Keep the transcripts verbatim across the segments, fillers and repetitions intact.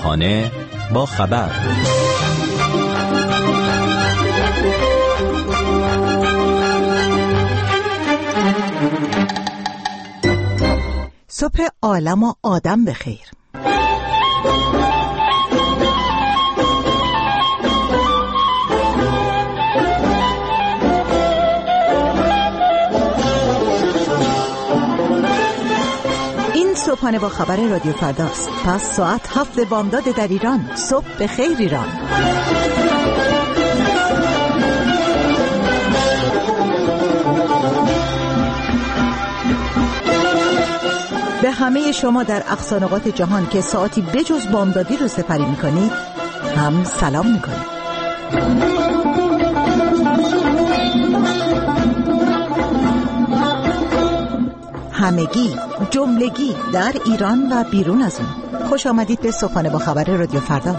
صبحانه با خبر. صبح عالم و آدم بخیر. صبحانه با خبر رادیو فرداست. پس ساعت هفت بامداد در ایران. صبح بخیر ایران. به همه شما در اقصا نقاط جهان که ساعتی بجز بامدادی رو سپری میکنید هم سلام میکنید. همگی، جملگی در ایران و بیرون از اون، خوش آمدید به صبحانه با خبر رادیو فردا.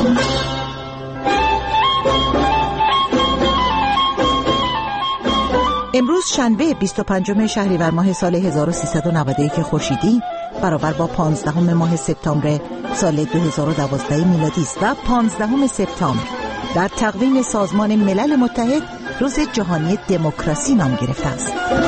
امروز شنبه بیست و پنجم شهریور ماه سال هزار و سیصد و نود و یک خورشیدی برابر با پانزدهم ماه سپتامبر سال دو هزار و دوازده میلادی است و پانزدهم سپتامبر در تقویم سازمان ملل متحد روز جهانی دموکراسی نام گرفته است.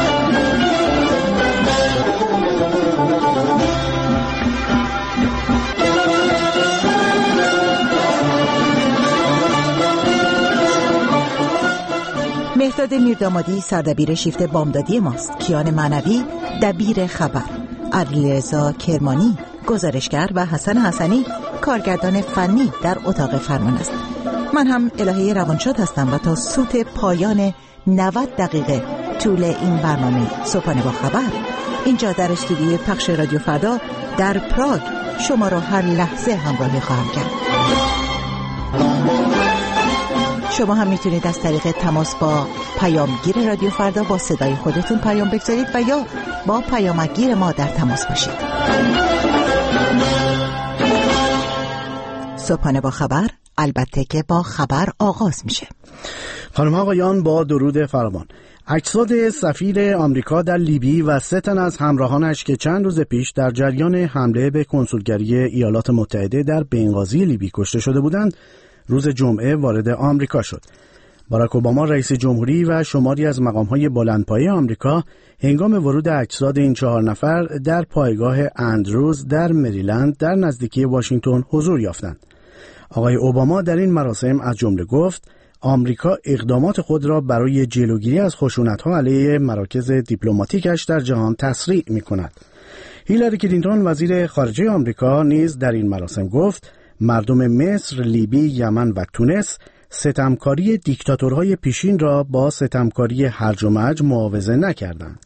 مهرداد میردامادی سردبیر شیفت بامدادی ماست. کیان معنوی دبیر خبر، علیرضا کرمانی گزارشگر و حسن حسنی کارگردان فنی در اتاق فرمان است. من هم الهه روانشاد هستم و تا سوت پایان نود دقیقه طول این برنامه صبحانه با خبر اینجا در استودیوی پخش رادیو فردا در پراگ شما را هر لحظه همراهی خواهم کرد. شما هم میتونید از طریق تماس با پیامگیر رادیو فردا با صدای خودتون پیام بگذارید و یا با پیامگیر ما در تماس باشید. صبحانه با خبر البته که با خبر آغاز میشه. خانم آقایان با درود فراوان. اجساد سفیر آمریکا در لیبی و سه تن از همراهانش که چند روز پیش در جریان حمله به کنسولگری ایالات متحده در بنغازی لیبی کشته شده بودند روز جمعه وارد آمریکا شد. باراک اوباما رئیس جمهوری و شماری از مقام‌های بلندپایه آمریکا هنگام ورود اجساد این چهار نفر در پایگاه اندروز در مریلند در نزدیکی واشنگتن حضور یافتند. آقای اوباما در این مراسم از جمله گفت آمریکا اقدامات خود را برای جلوگیری از خشونت‌ها علیه مراکز دیپلماتیکش در جهان تسریع می‌کند. هیلاری کلینتون وزیر خارجه آمریکا نیز در این مراسم گفت مردم مصر، لیبی، یمن و تونس ستمکاری دیکتاتورهای پیشین را با ستمکاری هرج و مرج معاوضه نکردند.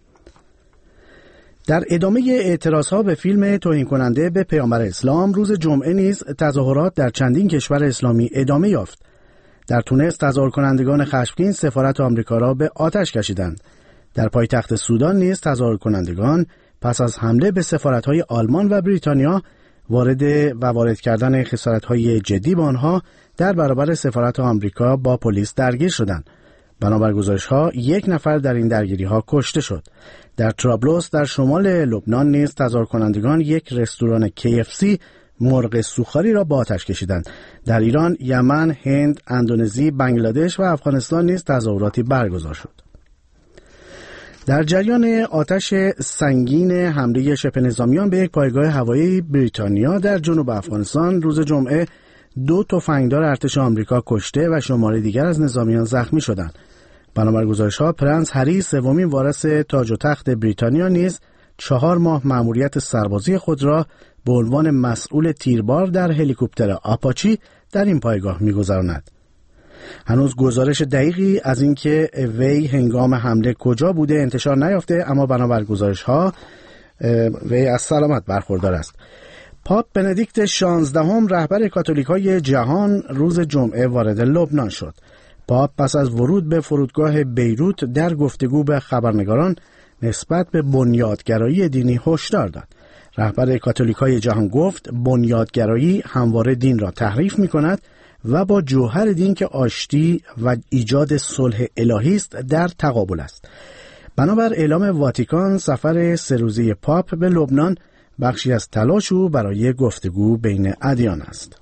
در ادامه اعتراضها به فیلم توهین کننده به پیامبر اسلام روز جمعه نیز تظاهرات در چندین کشور اسلامی ادامه یافت. در تونس تظاهر کنندگان خشمگین سفارت آمریکا را به آتش کشیدند. در پایتخت سودان نیز تظاهر کنندگان پس از حمله به سفارت‌های آلمان و بریتانیا وارد و وارد کردن خسارت‌های جدی با آنها در برابر سفارت آمریکا با پلیس درگیر شدند. بنابر گزارش‌ها یک نفر در این درگیری‌ها کشته شد. در ترابلوس در شمال لبنان نیز تظاهر کنندگان یک رستوران کی اف سی مرغ سوخاری را با آتش کشیدند. در ایران، یمن، هند، اندونزی، بنگلادش و افغانستان نیز تظاهراتی برگزار شد. در جریان آتش سنگین حمله شبه نظامیان به یک پایگاه هوایی بریتانیا در جنوب افغانستان روز جمعه دو تفنگدار ارتش آمریکا کشته و شماری دیگر از نظامیان زخمی شدند. بنابر گزارش‌ها پرنس هری سومین وارث تاج و تخت بریتانیا نیز چهار ماه مأموریت سربازی خود را به عنوان مسئول تیربار در هلیکوپتر آپاچی در این پایگاه می‌گذراند. هنوز گزارش دقیقی از اینکه وی هنگام حمله کجا بوده انتشار نیافته، اما بنابر گزارش‌ها وی از سلامت برخوردار است. پاپ بندیکت شانزدهم رهبر کاتولیک‌های جهان روز جمعه وارد لبنان شد. پاپ پس از ورود به فرودگاه بیروت در گفتگو به خبرنگاران نسبت به بنیادگرایی دینی هشدار داد. رهبر کاتولیک‌های جهان گفت بنیادگرایی همواره دین را تحریف می‌کند و با جوهر دین که آشتی و ایجاد صلح الهی است در تقابل است. بنابر اعلام واتیکان سفر سه روزه پاپ به لبنان بخشی از تلاش او برای گفتگو بین ادیان است.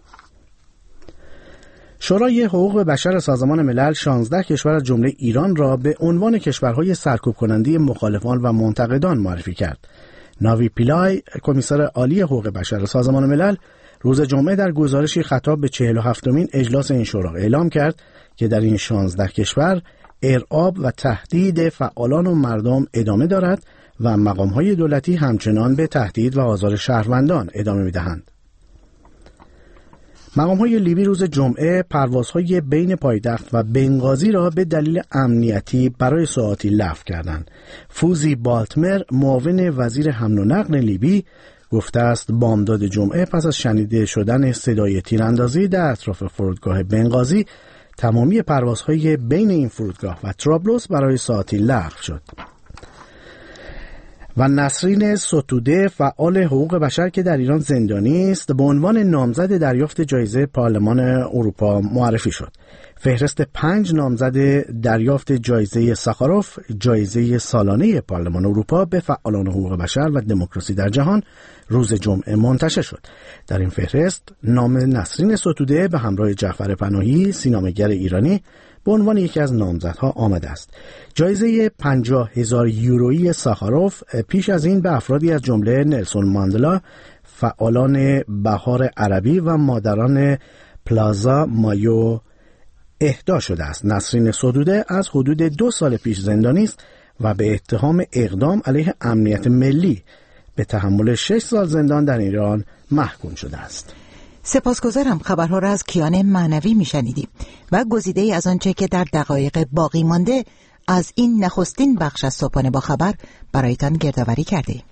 شورای حقوق بشر سازمان ملل شانزده کشور از جمله ایران را به عنوان کشورهای سرکوب کننده مخالفان و منتقدان معرفی کرد. ناوی پیلای، کمیسر عالی حقوق بشر سازمان ملل، روز جمعه در گزارشی خطاب به چهل و هفتمین اجلاس این شورا اعلام کرد که در این شانزده کشور ارعاب و تهدید فعالان و مردم ادامه دارد و مقام‌های دولتی همچنان به تهدید و آزار شهروندان ادامه می‌دهند. مقام‌های لیبی روز جمعه پروازهای بین پایتخت و بنغازی را به دلیل امنیتی برای ساعاتی لغو کردند. فوزی بالتمر، معاون وزیر حمل و نقل لیبی، گفته است بامداد جمعه پس از شنیده شدن صدای تیراندازی در اطراف فرودگاه بنغازی، تمامی پروازهای بین این فرودگاه و طرابلس برای ساعتی لغو شد. و نسرین ستوده، فعال حقوق بشر که در ایران زندانی است، به عنوان نامزد دریافت جایزه پارلمان اروپا معرفی شد. فهرست پنج نامزد دریافت جایزه ساخاروف، جایزه سالانه پارلمان اروپا به فعالان حقوق بشر و دموکراسی در جهان، روز جمعه منتشر شد. در این فهرست نام نسرین ستوده به همراه جعفر پناهی، سینماگر ایرانی، به عنوان یکی از نامزدها آمده است. جایزه پنجاه هزار یورویی ساخاروف پیش از این به افرادی از جمله نلسون ماندلا، فعالان بهار عربی و مادران پلازا مایو اهدا شده است. نسرین ستوده از حدود دو سال پیش زندانی است و به اتهام اقدام علیه امنیت ملی به تحمل شش سال زندان در ایران محکوم شده است. سپاسگزارم. خبرها را از کیان معنوی میشنیدیم و گزیده ای از آنچه که در دقایق باقی مانده از این نخستین بخش از صبحانه با خبر برایتان گردآوری کرده ایم.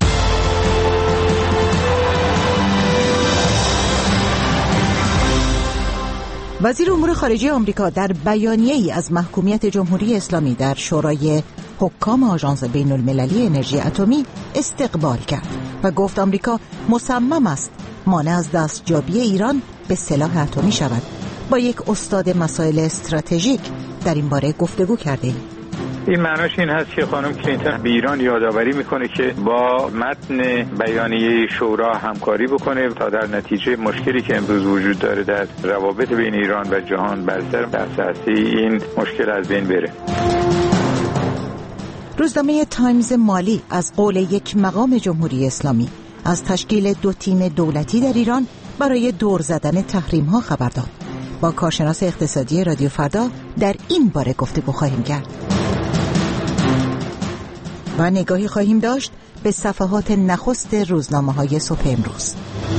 وزیر امور خارجه آمریکا در بیانیه‌ای از محکومیت جمهوری اسلامی در شورای حکام آژانس بین المللی انرژی اتمی استقبال کرد و گفت آمریکا مصمم است مانع از دستیابی ایران به سلاح اتمی شود. با یک استاد مسائل استراتژیک در این باره گفتگو کردیم. این معناش این هست که خانم کلینتون به ایران یادآوری میکنه که با متن بیانیه شورا همکاری بکنه تا در نتیجه مشکلی که امروز وجود داره در روابط بین ایران و جهان بر سر اساسی این مشکل از بین بره. روزنامه تایمز مالی از قول یک مقام جمهوری اسلامی از تشکیل دو تیم دولتی در ایران برای دور زدن تحریم‌ها خبر داد. با کارشناس اقتصادی رادیو فردا در این باره گفتگو خواهیم کرد و نگاهی خواهیم داشت به صفحات نخست روزنامه‌های صبح امروز.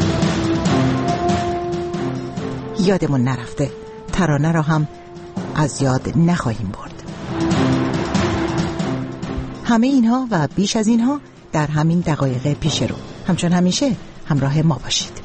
یادمون نرفته ترانه را هم از یاد نخواهیم برد. همه اینها و بیش از اینها در همین دقایق پیش رو. همچون همیشه همراه ما باشید.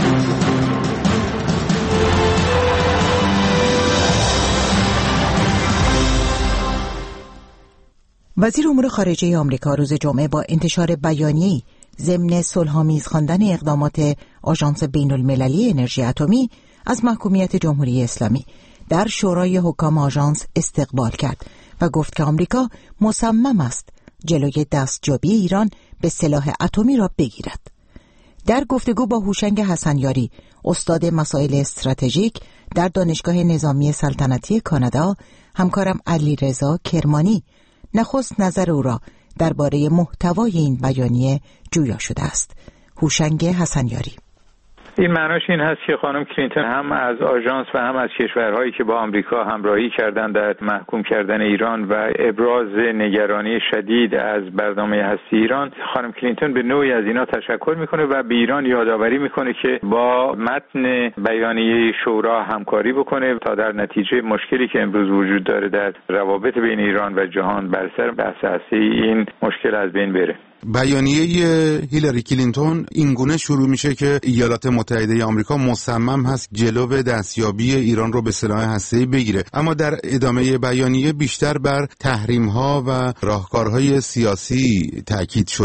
وزیر امور خارجه آمریکا روز جمعه با انتشار بیانیه‌ای ضمن صلح‌آمیز خواندن اقدامات آژانس بین المللی انرژی اتمی از محکومیت جمهوری اسلامی در شورای حکام آژانس استقبال کرد و گفت که آمریکا مصمم است جلوی دستیابی ایران به سلاح اتمی را بگیرد. در گفتگو با هوشنگ حسنیاری، استاد مسائل استراتژیک در دانشگاه نظامی سلطنتی کانادا، همکارم علیرضا کرمانی نخست نظر او را درباره محتوای این بیانیه جویا شده است. هوشنگ حسنیاری: این معناش این هست که خانم کلینتون هم از آژانس و هم از کشورهایی که با آمریکا همراهی کردن در محکوم کردن ایران و ابراز نگرانی شدید از برنامه هستی ایران، خانم کلینتون به نوعی از اینا تشکر میکنه و به ایران یادآوری میکنه که با متن بیانیه شورا همکاری بکنه تا در نتیجه مشکلی که امروز وجود داره در روابط بین ایران و جهان بر سر اساسی این مشکل از بین بره. بیانیه هیلاری کلینتون اینگونه شروع میشه که ایالات متحده آمریکا مصمم هست جلو دستیابی ایران رو به سلاح هسته‌ای بگیره، اما در ادامه بیانیه بیشتر بر تحریم‌ها و راهکارهای سیاسی تاکید شده.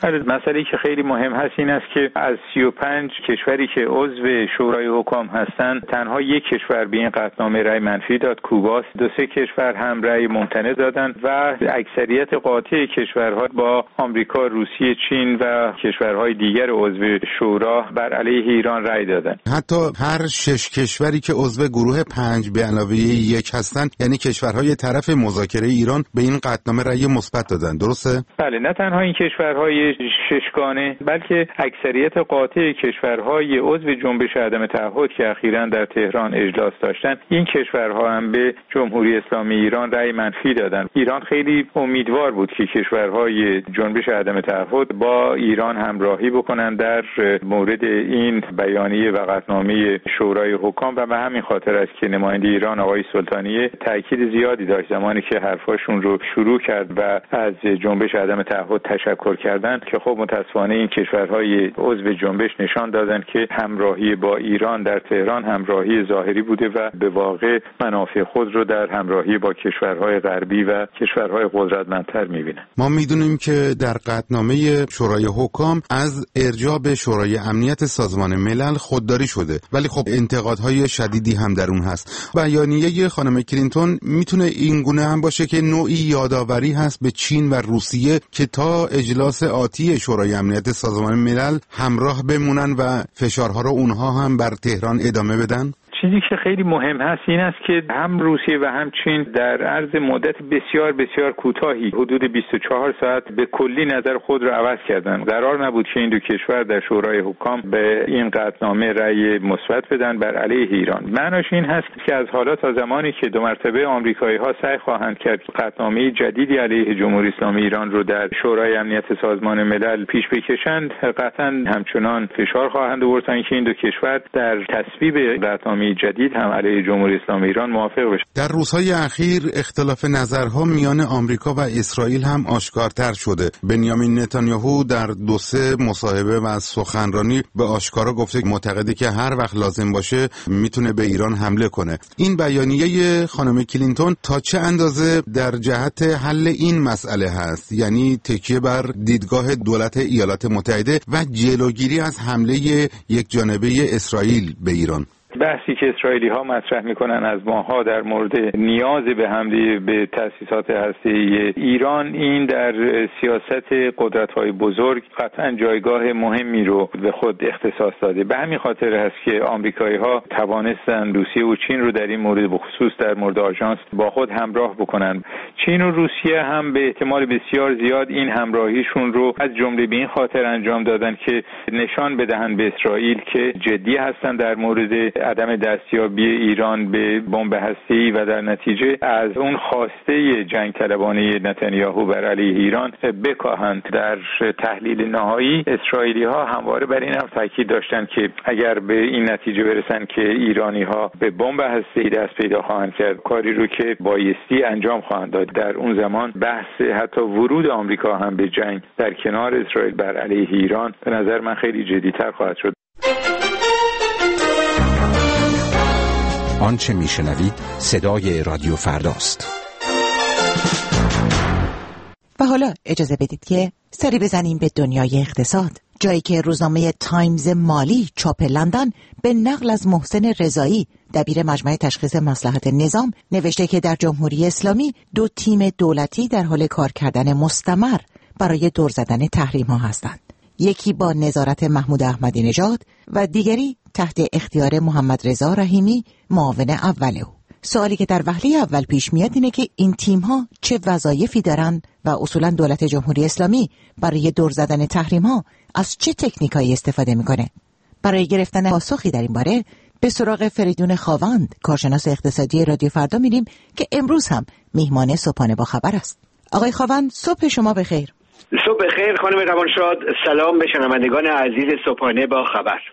مسئله‌ای که خیلی مهم هست این است که از سی و پنج کشوری که عضو شورای حکام هستند تنها یک کشور به این قطعنامه رأی منفی داد، کوباست. دو سه کشور هم رأی ممتنع دادند و اکثریت قاطع کشورها با آمریکا، روسیه، چین و کشورهای دیگر عضو شورا بر علیه ایران رأی دادند. حتی هر شش کشوری که عضو گروه پنج به علاوه یک هستند، یعنی کشورهای طرف مذاکره ایران، به این قطعنامه رأی مثبت دادند، درسته؟ بله، نه تنها این کشورهای ششگانه بلکه اکثریت قاطع کشورهای عضو جنبش عدم تعهد که اخیراً در تهران اجلاس داشتند، این کشورها هم به جمهوری اسلامی ایران رأی منفی دادند. ایران خیلی امیدوار بود که کشورهای جنبش عدم تعهد با ایران همراهی بکنند در مورد این بیانیه و قطعنامه شورای حکام و به همین خاطر است که نماینده ایران آقای سلطانیه تاکید زیادی داشت زمانی که حرفاشون رو شروع کرد و از جنبش عدم تعهد تشکر کردند که خب متاسفانه این کشورهای عضو جنبش نشان دادند که همراهی با ایران در تهران همراهی ظاهری بوده و به واقع منافع خود رو در همراهی با کشورهای غربی و کشورهای قدرتمندتر می‌بینند. ما می‌دونیم که در قطعنامه شورای حکام از ارجاع به شورای امنیت سازمان ملل خودداری شده، ولی خب انتقادهای شدیدی هم در اون هست. بیانیه خانم کلینتون میتونه این گونه هم باشه که نوعی یادآوری هست به چین و روسیه که تا اجلاس آتی شورای امنیت سازمان ملل همراه بمونن و فشارها رو اونها هم بر تهران ادامه بدن. چیزی که خیلی مهم هست این است که هم روسیه و هم چین در عرض مدت بسیار بسیار کوتاهی حدود بیست و چهار ساعت به کلی نظر خود را عوض کردند. قرار نبود که این دو کشور در شورای حکام به این قطعنامه رأی مثبت بدن بر علیه ایران. معناش این هست که از حالا تا زمانی که دو مرتبه آمریکایی‌ها سعی خواهند کرد قطعنامه جدیدی علیه جمهوری اسلامی ایران رو در شورای امنیت سازمان ملل پیش بکشند، قطعاً همچنان فشار خواهند آورد تا اینکه این دو کشور در تصویب قطعنامه جدید هم علیه جمهوری اسلامی ایران موافق بشه. در روزهای اخیر اختلاف نظرها میان آمریکا و اسرائیل هم آشکارتر شده. بنیامین نتانیاهو در دو سه مصاحبه و سخنرانی به آشکارا گفته معتقده که هر وقت لازم باشه میتونه به ایران حمله کنه. این بیانیه خانم کلینتون تا چه اندازه در جهت حل این مسئله هست؟ یعنی تکیه بر دیدگاه دولت ایالات متحده و جلوگیری از حمله یک جانبه اسرائیل به ایران. بحثی که اسرائیلی ها مطرح میکنن از ماها در مورد نیاز به حمله به تأسیسات هسته‌ای ایران، این در سیاست قدرت‌های بزرگ قطعا جایگاه مهمی رو به خود اختصاص داده. به همین خاطر هست که آمریکایی‌ها توانستن روسیه و چین رو در این مورد به خصوص در مورد آژانس با خود همراه بکنن. چین و روسیه هم به احتمال بسیار زیاد این همراهیشون رو از جمله به این خاطر انجام دادن که نشان بدهن به اسرائیل که جدی هستن در مورد عدم دستیابی ایران به بمب هسته‌ای و در نتیجه از اون خواسته جنگ طلبانه نتانیاهو بر علیه ایران بکاهند. در تحلیل نهایی اسرائیلی ها همواره بر این هم تاکید داشتند که اگر به این نتیجه برسن که ایرانی ها به بمب هسته‌ای دست پیدا خواهند کرد، کاری رو که بایستی انجام خواهند داد. در اون زمان بحث حتی ورود آمریکا هم به جنگ در کنار اسرائیل بر علیه ایران به نظر من خیلی جدی‌تر خواهد شد. آنچه میشنوید صدای رادیو فرداست. و حالا اجازه بدید که سری بزنیم به دنیای اقتصاد، جایی که روزنامه تایمز مالی چاپ لندن به نقل از محسن رضایی دبیر مجمع تشخیص مصلحت نظام نوشته که در جمهوری اسلامی دو تیم دولتی در حال کار کردن مستمر برای دور زدن تحریم ها هستند. یکی با نظارت محمود احمدی نژاد و دیگری تحت اختیار محمد رضا رحیمی معاون اول او. سوالی که در وهله اول پیش میاد اینه که این تیم‌ها چه وظایفی دارن و اصولا دولت جمهوری اسلامی برای دور زدن تحریم‌ها از چه تکنیکایی استفاده میکنه؟ برای گرفتن پاسخی در این باره به سراغ فریدون خاوند، کارشناس اقتصادی رادیو فردا میریم که امروز هم میهمان صبحانه با خبر است. آقای خاوند، صبح شما بخیر. صبح بخیر خانم روانشاد. سلام به شنوندگان عزیز صبحانه با خبر.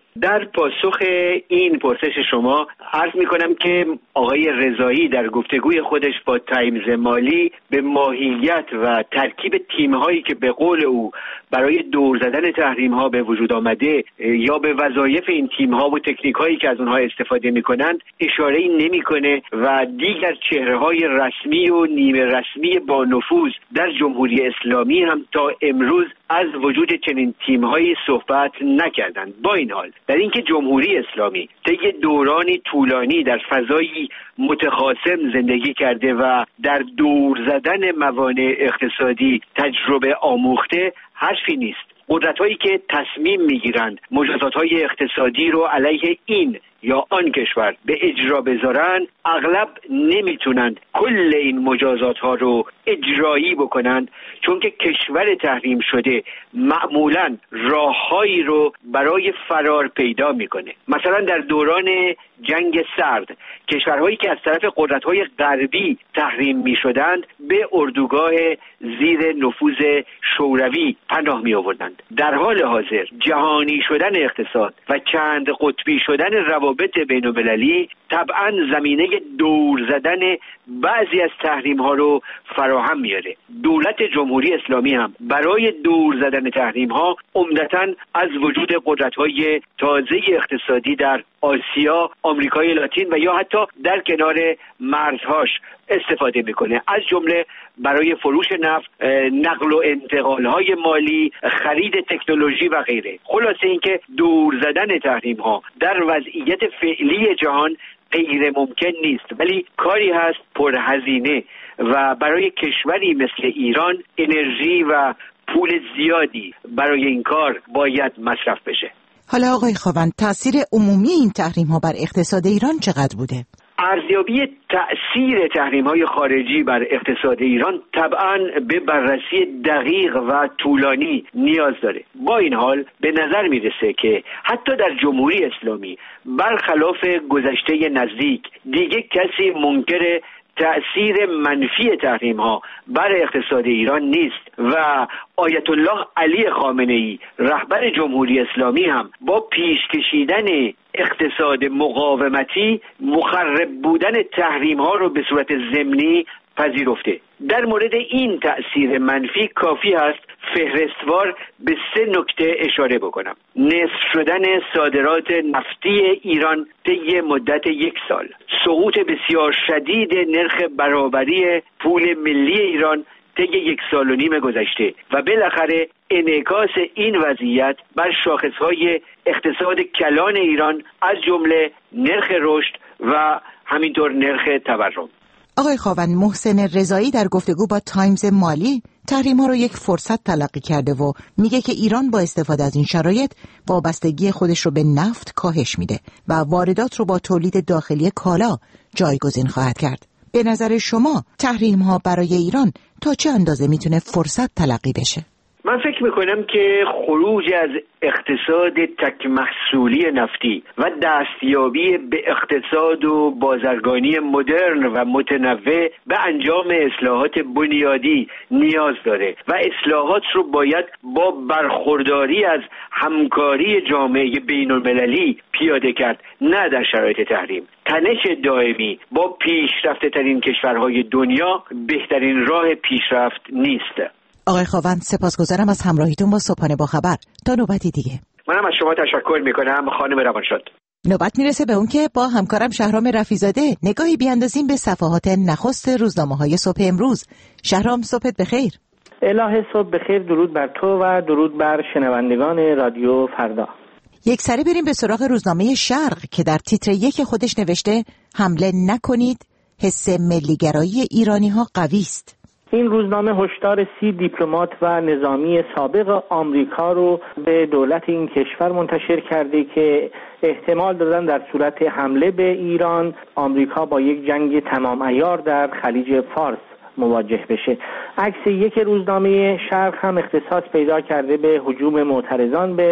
در پاسخ این پرسش شما عرض میکنم که آقای رضایی در گفتگوی خودش با تایمز مالی به ماهیت و ترکیب تیم‌هایی که به قول او برای دور زدن تحریم‌ها به وجود آمده یا به وظایف این تیم‌ها و تکنیک‌هایی که از اونها استفاده می‌کنند اشاره‌ای نمی‌کنه و دیگر چهره‌های رسمی و نیمه رسمی با نفوذ در جمهوری اسلامی هم تا امروز از وجود چنین تیم‌هایی صحبت نکردند. با این حال در اینکه جمهوری اسلامی طی دورانی طولانی در فضایی متخاصم زندگی کرده و در دور زدن موانع اقتصادی تجربه آموخته حرفی نیست. قدرت‌هایی که تصمیم می‌گیرند مجازات‌های اقتصادی رو علیه این یا آن کشور به اجرا بذارن اغلب نمیتونند کل این مجازات ها رو اجرایی بکنند، چون که کشور تحریم شده معمولاً راههایی رو برای فرار پیدا میکنه. مثلا در دوران جنگ سرد کشورهایی که از طرف قدرت‌های غربی تحریم میشدند به اردوگاه زیر نفوذ شوروی پناه می آوردند. در حال حاضر جهانی شدن اقتصاد و چند قطبی شدن روابط بین المللی طبعا زمینه دور زدن بعضی از تحریم ها رو فراهم میاره. دولت جمهوری اسلامی هم برای دور زدن تحریم ها عمدتاً از وجود قدرت های تازه اقتصادی در آسیا، آمریکای لاتین و یا حتی در کنار مرزهاش استفاده میکنه، از جمله برای فروش نفت، نقل و انتقال های مالی، خرید تکنولوژی و غیره. خلاصه اینکه دور زدن تحریم ها در وضعیت فعلی جهان غیر ممکن نیست، ولی کاری هست پرهزینه و برای کشوری مثل ایران انرژی و پول زیادی برای این کار باید مصرف بشه. حالا آقای خاوند، تأثیر عمومی این تحریم ها بر اقتصاد ایران چقدر بوده؟ ارزیابی تأثیر تحریم‌های خارجی بر اقتصاد ایران طبعاً به بررسی دقیق و طولانی نیاز داره. با این حال به نظر میرسه که حتی در جمهوری اسلامی برخلاف گذشته نزدیک دیگه کسی منکر تأثیر منفی تحریم‌ها بر اقتصاد ایران نیست و آیت الله علی خامنه‌ای رهبر جمهوری اسلامی هم با پیش کشیدن اقتصاد مقاومتی مخرب بودن تحریم‌ها رو به صورت ضمنی پذیرفته. در مورد این تأثیر منفی کافی است فهرستوار به سه نکته اشاره بکنم. نصف شدن صادرات نفتی ایران طی مدت یک سال، سقوط بسیار شدید نرخ برابری پول ملی ایران طی یک سال و نیم گذشته و بالاخره انعکاس این وضعیت بر شاخصهای اقتصاد کلان ایران از جمله نرخ رشد و همینطور نرخ تورم. آقای خاوند، محسن رضایی در گفتگو با تایمز مالی تحریم‌ها رو یک فرصت تلقی کرده و میگه که ایران با استفاده از این شرایط وابستگی خودش رو به نفت کاهش میده و واردات رو با تولید داخلی کالا جایگزین خواهد کرد. به نظر شما تحریم‌ها برای ایران تا چه اندازه میتونه فرصت تلقی بشه؟ من فکر میکنم که خروج از اقتصاد تک محصولی نفتی و دستیابی به اقتصاد و بازرگانی مدرن و متنوع به انجام اصلاحات بنیادی نیاز داره و اصلاحات رو باید با برخورداری از همکاری جامعه بین المللی پیاده کرد، نه در شرایط تحریم. تنش دائمی با پیشرفته ترین کشورهای دنیا بهترین راه پیشرفت نیست. آقای خاوند، سپاسگزارم از همراهیتون با صبحانه با خبر. تا نوبتی دیگه. منم از شما تشکر میکنم خانم روانشاد. نوبت میرسه به اون که با همکارم شهرام رفیزاده نگاهی بیاندازیم به صفحات نخست روزنامه‌های صبح امروز. شهرام، صبحت بخیر. الهه صبح بخیر. درود بر تو و درود بر شنوندگان رادیو فردا. یک سری بریم به سراغ روزنامه شرق که در تیتر یک خودش نوشته حمله نکنید، حس ملیگرایی ایرانی‌ها قوی است. این روزنامه هشدار سی دیپلمات و نظامی سابق آمریکا رو به دولت این کشور منتشر کرده که احتمال دادن در صورت حمله به ایران آمریکا با یک جنگ تمام عیار در خلیج فارس مواجه بشه. عکس یک روزنامه شرق هم اختصاص پیدا کرده به هجوم معترضان به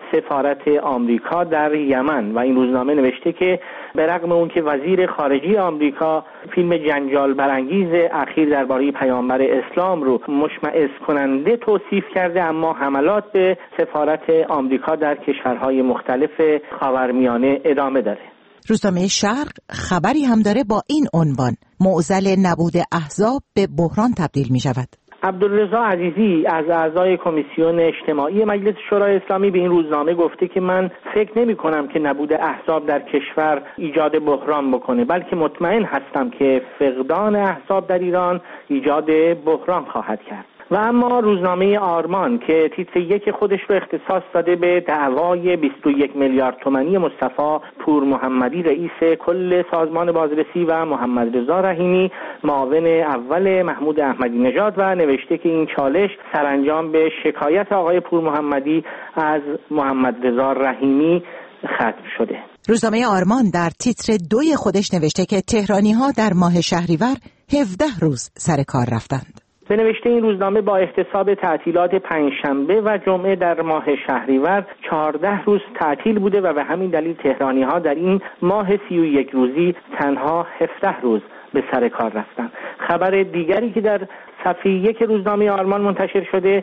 سفارت آمریکا در یمن و این روزنامه نوشته که به رغم اون که وزیر خارجه آمریکا فیلم جنجال برانگیز اخیر درباره پیامبر اسلام رو مشمئز کننده توصیف کرده، اما حملات به سفارت آمریکا در کشورهای مختلف خاورمیانه ادامه داره. روزنامه شرق خبری هم داره با این عنوان: معضل نبود احزاب به بحران تبدیل می شود. عبدالرضا عزیزی از اعضای کمیسیون اجتماعی مجلس شورای اسلامی به این روزنامه گفته که من فکر نمی کنم که نبود احزاب در کشور ایجاد بحران بکنه، بلکه مطمئن هستم که فقدان احزاب در ایران ایجاد بحران خواهد کرد. و اما روزنامه آرمان که تیتر یک خودش رو اختصاص داده به دعوای بیست و یک میلیارد تومانی مصطفی پور محمدی رئیس کل سازمان بازرسی و محمد رضا رحیمی معاون اول محمود احمدی نژاد و نوشته که این چالش سرانجام به شکایت آقای پور محمدی از محمد رضا رحیمی ختم شده. روزنامه آرمان در تیتر دوی خودش نوشته که تهرانی‌ها در ماه شهریور هفده روز سر کار رفتند. به نوشته این روزنامه با احتساب تعطیلات پنجشنبه و جمعه در ماه شهریور چهارده روز تعطیل بوده و به همین دلیل تهرانی‌ها در این ماه سی و یک روزی تنها هفده روز به سر کار رفتند. خبر دیگری که در صفحه یک روزنامه آرمان منتشر شده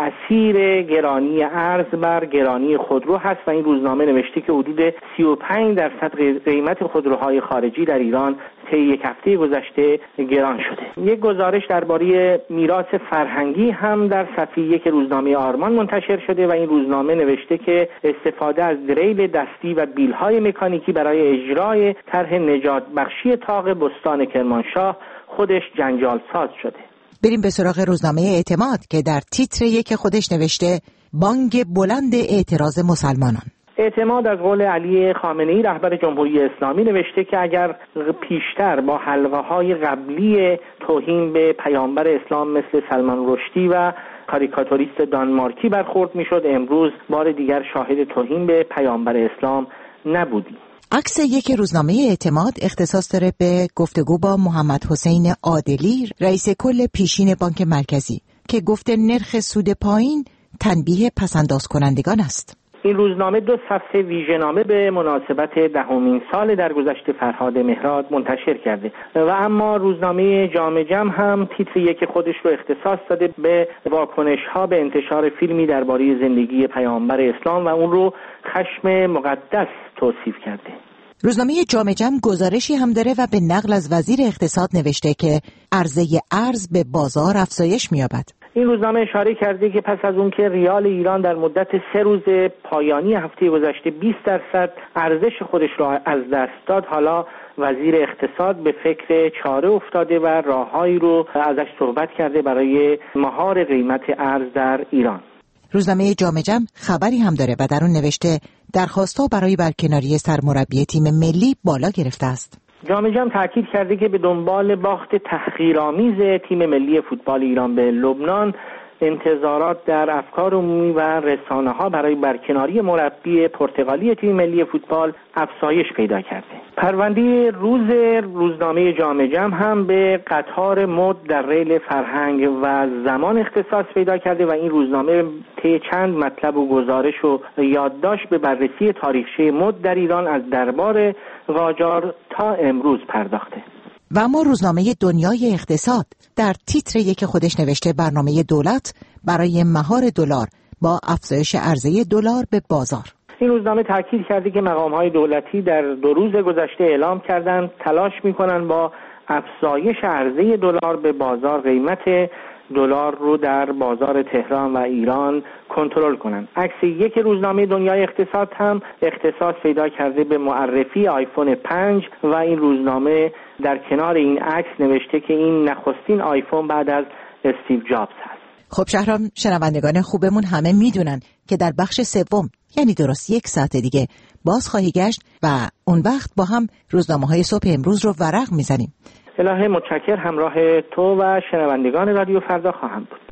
تأثیر گرانی ارز بر گرانی خودرو هست و این روزنامه نوشته که حدود سی و پنج درصد قیمت خودروهای خارجی در ایران طی یک هفته گذشته گران شده. یک گزارش درباره میراث فرهنگی هم در صفحه یک روزنامه آرمان منتشر شده و این روزنامه نوشته که استفاده از دریل دستی و بیل‌های مکانیکی برای اجرای طرح نجات بخشی طاق بستان کرمانشاه خودش جنجال ساز شده. بریم به سراغ روزنامه اعتماد که در تیتر یک خودش نوشته بانگ بلند اعتراض مسلمانان. اعتماد از قول علی خامنه‌ای رهبر جمهوری اسلامی نوشته که اگر پیشتر با حلقه‌های قبلی توهین به پیامبر اسلام مثل سلمان رشدی و کاریکاتوریست دانمارکی برخورد میشد، امروز بار دیگر شاهد توهین به پیامبر اسلام نبودیم. عکس یک روزنامه اعتماد اختصاص داره به گفتگو با محمد حسین عادلی رئیس کل پیشین بانک مرکزی که گفته نرخ سود پایین تنبیه پسنداز کنندگان است. این روزنامه دو صفحه ویژه‌نامه به مناسبت دهمین سال درگذشت فرهاد مهراد منتشر کرده و اما روزنامه جامع جم هم تیتر یک خودش رو اختصاص داده به واکنش‌ها به انتشار فیلمی درباره زندگی پیامبر اسلام و اون رو خشم مقدس توصیف کرده. روزنامه جامع جم گزارشی هم داره و به نقل از وزیر اقتصاد نوشته که عرضه ارز به بازار افزایش می‌یابد. این روزنامه اشاره کرده که پس از اون که ریال ایران در مدت سه روز پایانی هفته گذشته بیست درصد ارزش خودش را از دست داد، حالا وزیر اقتصاد به فکر چاره افتاده و راههایی رو ازش صحبت کرده برای مهار قیمت ارز در ایران. روزنامه جامع جم خبری هم داره و در اون نوشته درخواست‌ها برای برکناری سرمربی تیم ملی بالا گرفته است. جامع جم تاکید کرده که به دنبال باخت تحقیرآمیز تیم ملی فوتبال ایران به لبنان، انتظارات در افکار عمومی و رسانه‌ها برای برکناری مربی پرتغالی تیم ملی فوتبال افزایش پیدا کرده. پرونده روز روزنامه جامع جم هم به قطار مد در ریل فرهنگ و زمان اختصاص پیدا کرده و این روزنامه طی چند مطلب و گزارش و یادداشت به بررسی تاریخچه مد در ایران از دربار قاجار تا امروز پرداخته. و اما روزنامه دنیای اقتصاد در تیتر یک خودش نوشته برنامه دولت برای مهار دلار با افزایش عرضه دلار به بازار. این روزنامه تاکید کرده که مقام‌های دولتی در دو روز گذشته اعلام کردند تلاش می‌کنند با افزایش عرضه دلار به بازار قیمت دلار رو در بازار تهران و ایران کنترل کنند. عکس یک روزنامه دنیای اقتصاد هم اختصاص پیدا کرده به معرفی آیفون پنج و این روزنامه در کنار این عکس نوشته که این نخستین آیفون بعد از استیو جابز هست. خب شهرام، شنوندگان خوبمون همه میدونن که در بخش سوم، یعنی درست یک ساعت دیگه باز خواهی گشت و اون وقت با هم روزنامه‌های صبح امروز رو ورق میزنیم. الهه متشکر، همراه تو و شنوندگان رادیو فردا خواهم بود.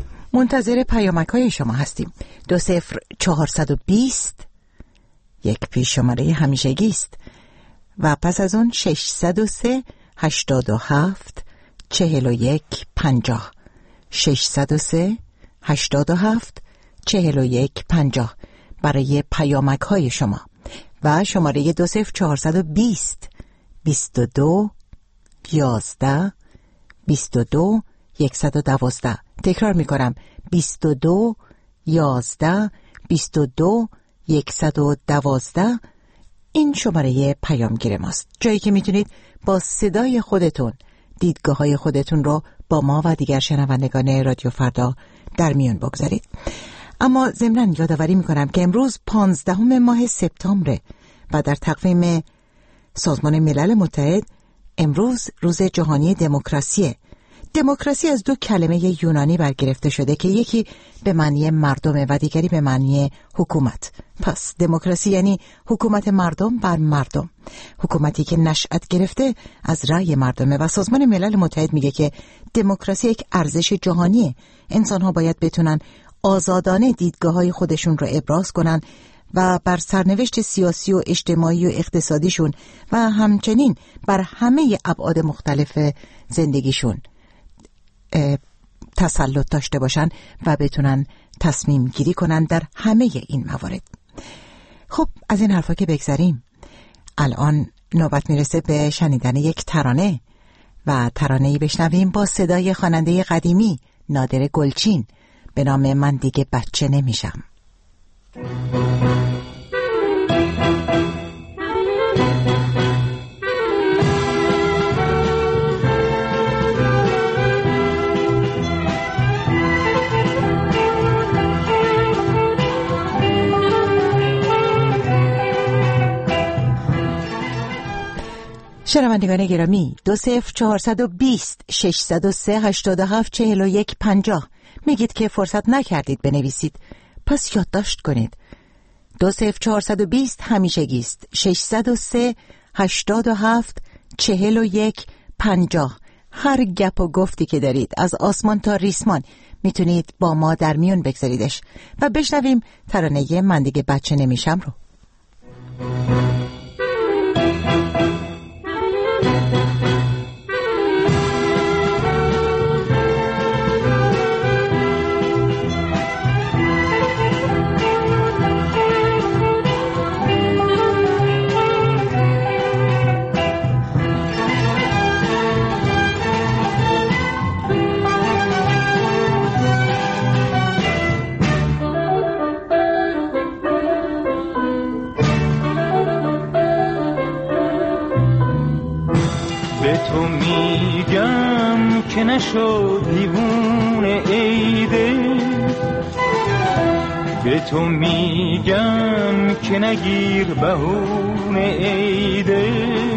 منتظر پیامک‌های شما هستیم. دو صفر چهارصد و بیست یک پیش شماره همیشگی است و پس از اون ششصد و سه هشتاد و هفت چهل و یک پنجاه ششصد و سه هشتاد و هفت چهل و یک پنجاه. برای پیامک های شما و شماره دو صفر چهارصد و بیست بیست و دو یازده بیست و دو یکصد و دوازده. تکرار می کنم بیست و دو یازده بیست و دو یکصد و دوازده. این شماره پیامگیر ماست، جایی که میتونید با صدای خودتون دیدگاه های خودتون رو با ما و دیگر شنوندگان رادیو فردا در میون بگذارید. اما ضمناً یادآوری میکنم که امروز پانزدهم ماه سپتامبر و در تقویم سازمان ملل متحد امروز روز جهانی دموکراسیه. دموکراسی از دو کلمه یونانی برگرفته شده که یکی به معنی مردمه و دیگری به معنی حکومت. پس دموکراسی یعنی حکومت مردم بر مردم، حکومتی که نشأت گرفته از رأی مردمه و سازمان ملل متحد میگه که دموکراسی یک ارزش جهانیه. انسان‌ها باید بتونن آزادانه دیدگاه‌های خودشون رو ابراز کنن و بر سرنوشت سیاسی و اجتماعی و اقتصادیشون و همچنین بر همه ابعاد مختلف زندگیشون تسلط داشته باشن و بتونن تصمیم گیری کنن در همه این موارد. خب از این حرفا که بگذاریم، الان نوبت میرسه به شنیدن یک ترانه و ترانه‌ای بشنویم با صدای خواننده قدیمی نادر گلچین به نام من دیگه بچه نمیشم. شنوندگان گرامی، دو صفر چهارصد و بیست ششصد و سه هشتاد و هفت چهل و یک پنجاه میگید که فرصت نکردید بنویسید، پس یادداشت کنید. دو صفر چهارصد و بیست همیشگیست، ششصد و سه هشتاد و هفت چهل و یک پنجاه. هر گپ و گفتی که دارید از آسمان تا ریسمان میتونید با ما در میون بگذاریدش و بشنویم ترانه من دیگه بچه نمیشم رو. تو میگم که نشد دیوونه عیده، به تو میگم که نگیر بهونه عیده،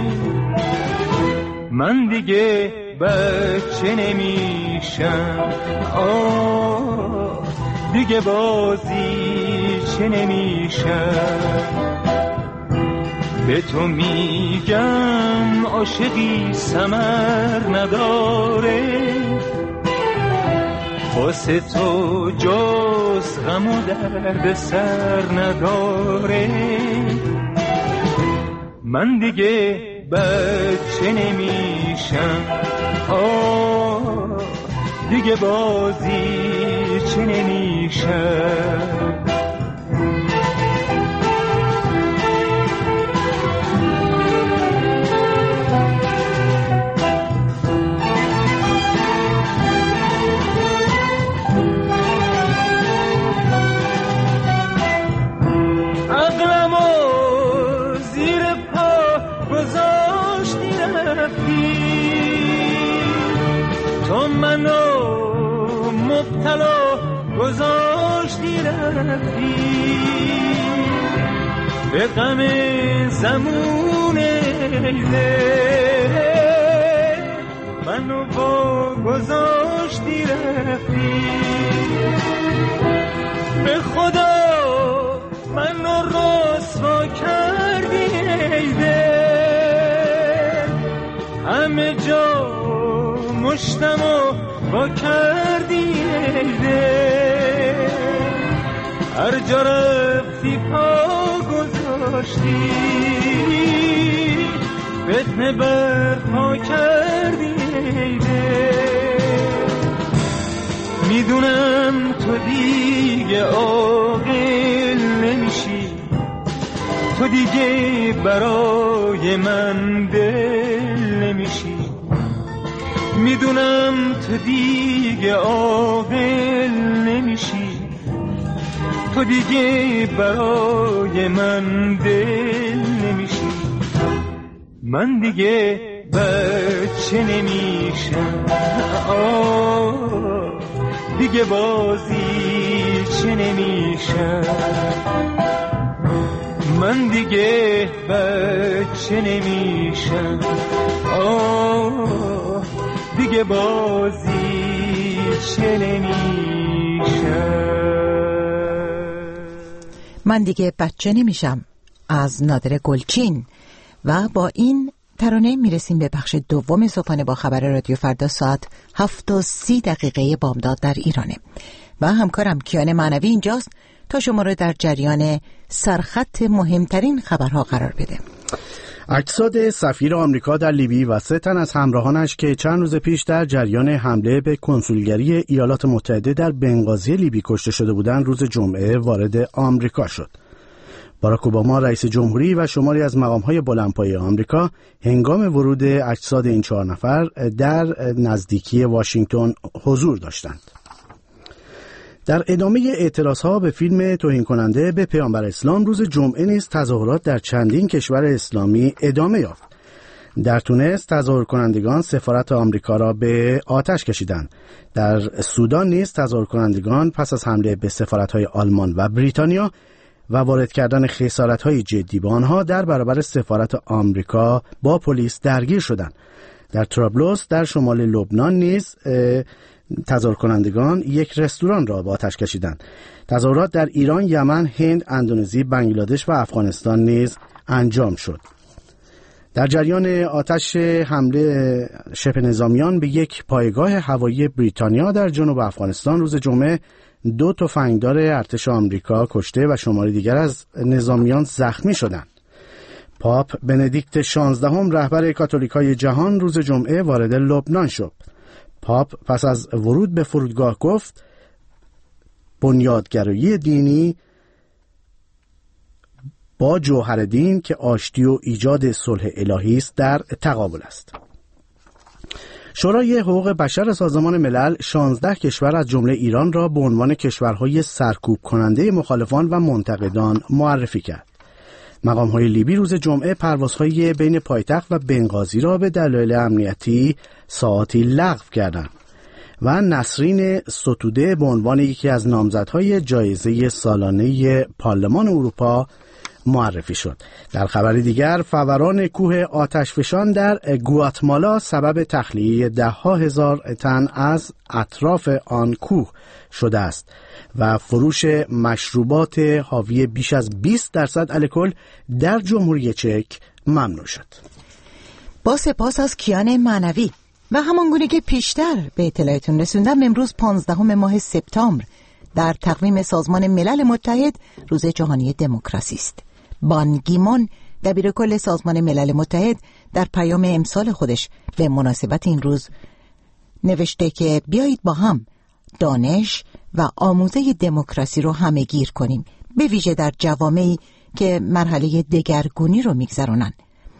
من دیگه بچه نمیشم، آه دیگه بازی چه نمیشم، به تو میگم عاشقی ثمر نداره، واسه تو جز غم و درد سر نداره، من دیگه بچه نمیشم، آه دیگه بازی چه نمیشم. تو منو مبتلا گذاشتی رفتی، به غم زمون عیده منو با گذاشتی رفتی، به خدا منو رسوا کردی عیده، همه جا مشتمو با کردی عیده، هر جا رفتی پا گذاشتی، فتنه برپا کردی عیده، میدونم تو دیگه عاقل نمیشی، تو دیگه برای من دل نمیشی، میدونم تو دیگه عاقل نمیشی، تو دیگه برای من دل نمیشی، من دیگه بچه نمیشم، آه دیگه بازی چه نمیشم، من دیگه بچه نمیشم، آه دیگه بازی چه نمیشم. من دیگه بچه نمیشم از نادر گلچین. و با این ترانه میرسیم به بخش دوم صبحانه با خبر رادیو فردا. ساعت هفت و سی دقیقه بامداد در ایرانه و همکارم کیان معنوی اینجاست تا شما رو در جریان سرخط مهمترین خبرها قرار بده. اجساد سفیر آمریکا در لیبی و سه تن از همراهانش که چند روز پیش در جریان حمله به کنسولگری ایالات متحده در بنغازی لیبی کشته شده بودند روز جمعه وارد آمریکا شد. باراک اوباما رئیس جمهوری و شماری از مقام‌های بلندپایه آمریکا هنگام ورود اجساد این چهار نفر در نزدیکی واشنگتن حضور داشتند. در ادامه اعتراضها به فیلم توهین کننده به پیامبر اسلام روز جمعه نیز تظاهرات در چندین کشور اسلامی ادامه یافت. در تونس تظاهر کنندگان سفارت آمریکا را به آتش کشیدند. در سودان نیز تظاهر کنندگان پس از حمله به سفارت‌های آلمان و بریتانیا و وارد کردن خسارت‌های جدی به آنها در برابر سفارت آمریکا با پلیس درگیر شدند. در طرابلس در شمال لبنان نیز تظاهر کنندگان یک رستوران را به آتش کشیدند. تظاهرات در ایران، یمن، هند، اندونزی، بنگلادش و افغانستان نیز انجام شد. در جریان آتش حمله شبه نظامیان به یک پایگاه هوایی بریتانیا در جنوب افغانستان روز جمعه دو تفنگدار ارتش آمریکا کشته و شماری دیگر از نظامیان زخمی شدند. پاپ بندیکت شانزدهم رهبر کاتولیکای جهان روز جمعه وارد لبنان شد. پاپ پس از ورود به فرودگاه گفت بنیادگرایی دینی با جوهر دین که آشتی و ایجاد صلح الهی است در تقابل است. شورای حقوق بشر سازمان ملل شانزده کشور از جمله ایران را به عنوان کشورهای سرکوب کننده مخالفان و منتقدان معرفی کرد. مقام‌های لیبی روز جمعه پروازهای بین پایتخت و بنغازی را به دلایل امنیتی ساعاتی لغو کردند و نسرین ستوده به عنوان یکی از نامزدهای جایزه سالانه پارلمان اروپا معرفی شد. در خبر دیگر، فوران کوه آتشفشان در گواتمالا سبب تخلیه ده ها هزار تن از اطراف آن کوه شده است و فروش مشروبات حاوی بیش از بیست درصد الکل در جمهوری چک ممنوع شد. با سپاس از کیان معنوی و همانگونه که پیشتر به اطلاعتون رسوندم، امروز پانزدهم ماه سپتامبر در تقویم سازمان ملل متحد روز جهانی دموکراسی است. بان گیمون دبیر کل سازمان ملل متحد در پیام امسال خودش به مناسبت این روز نوشته که بیایید با هم دانش و آموزه دموکراسی رو همه گیر کنیم، به ویژه در جوامعی که مرحله دگرگونی رو میگذرونن،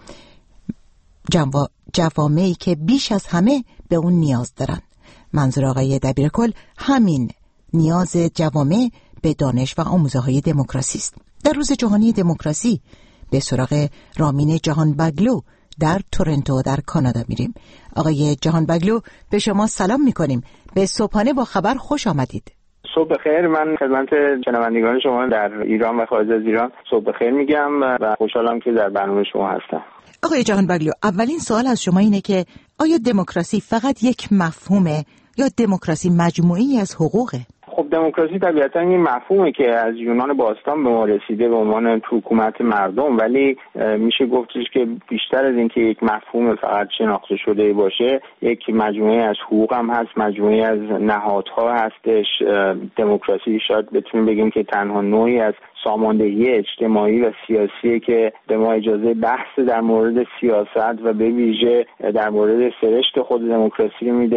جوامعی که بیش از همه به اون نیاز دارن. منظور آقای دبیر کل همین نیاز جوامع به دانش و آموزه های دموکراسی است. در روز جهانی دموکراسی به سراغ رامین جهان بگلو در تورنتو در کانادا میریم. آقای جهان بگلو، به شما سلام میکنیم. به صبحانه با خبر خوش آمدید. صبح بخیر. من خدمت شنوندگان شما در ایران و خارج از ایران صبح بخیر میگم و خوشحالم که در برنامه شما هستم. آقای جهان بگلو، اولین سوال از شما اینه که آیا دموکراسی فقط یک مفهومه یا دموکراسی مجموعی از حقوقه؟ خب دموکراسی طبیعتا این مفهومی که از یونان باستان به ما رسیده به عنوان حکومت مردم، ولی میشه گفتش که بیشتر از این که یک مفهوم فقط شناخته شده باشه، یک مجموعه از حقوق هم هست، مجموعه از نهادها هستش. دموکراسی شاید بتونیم بگیم که تنها نوعی از ساماندهی اجتماعی و سیاسی که به ما اجازه بحث در مورد سیاست و به ویژه در مورد سرشت خود دموکراسی میده.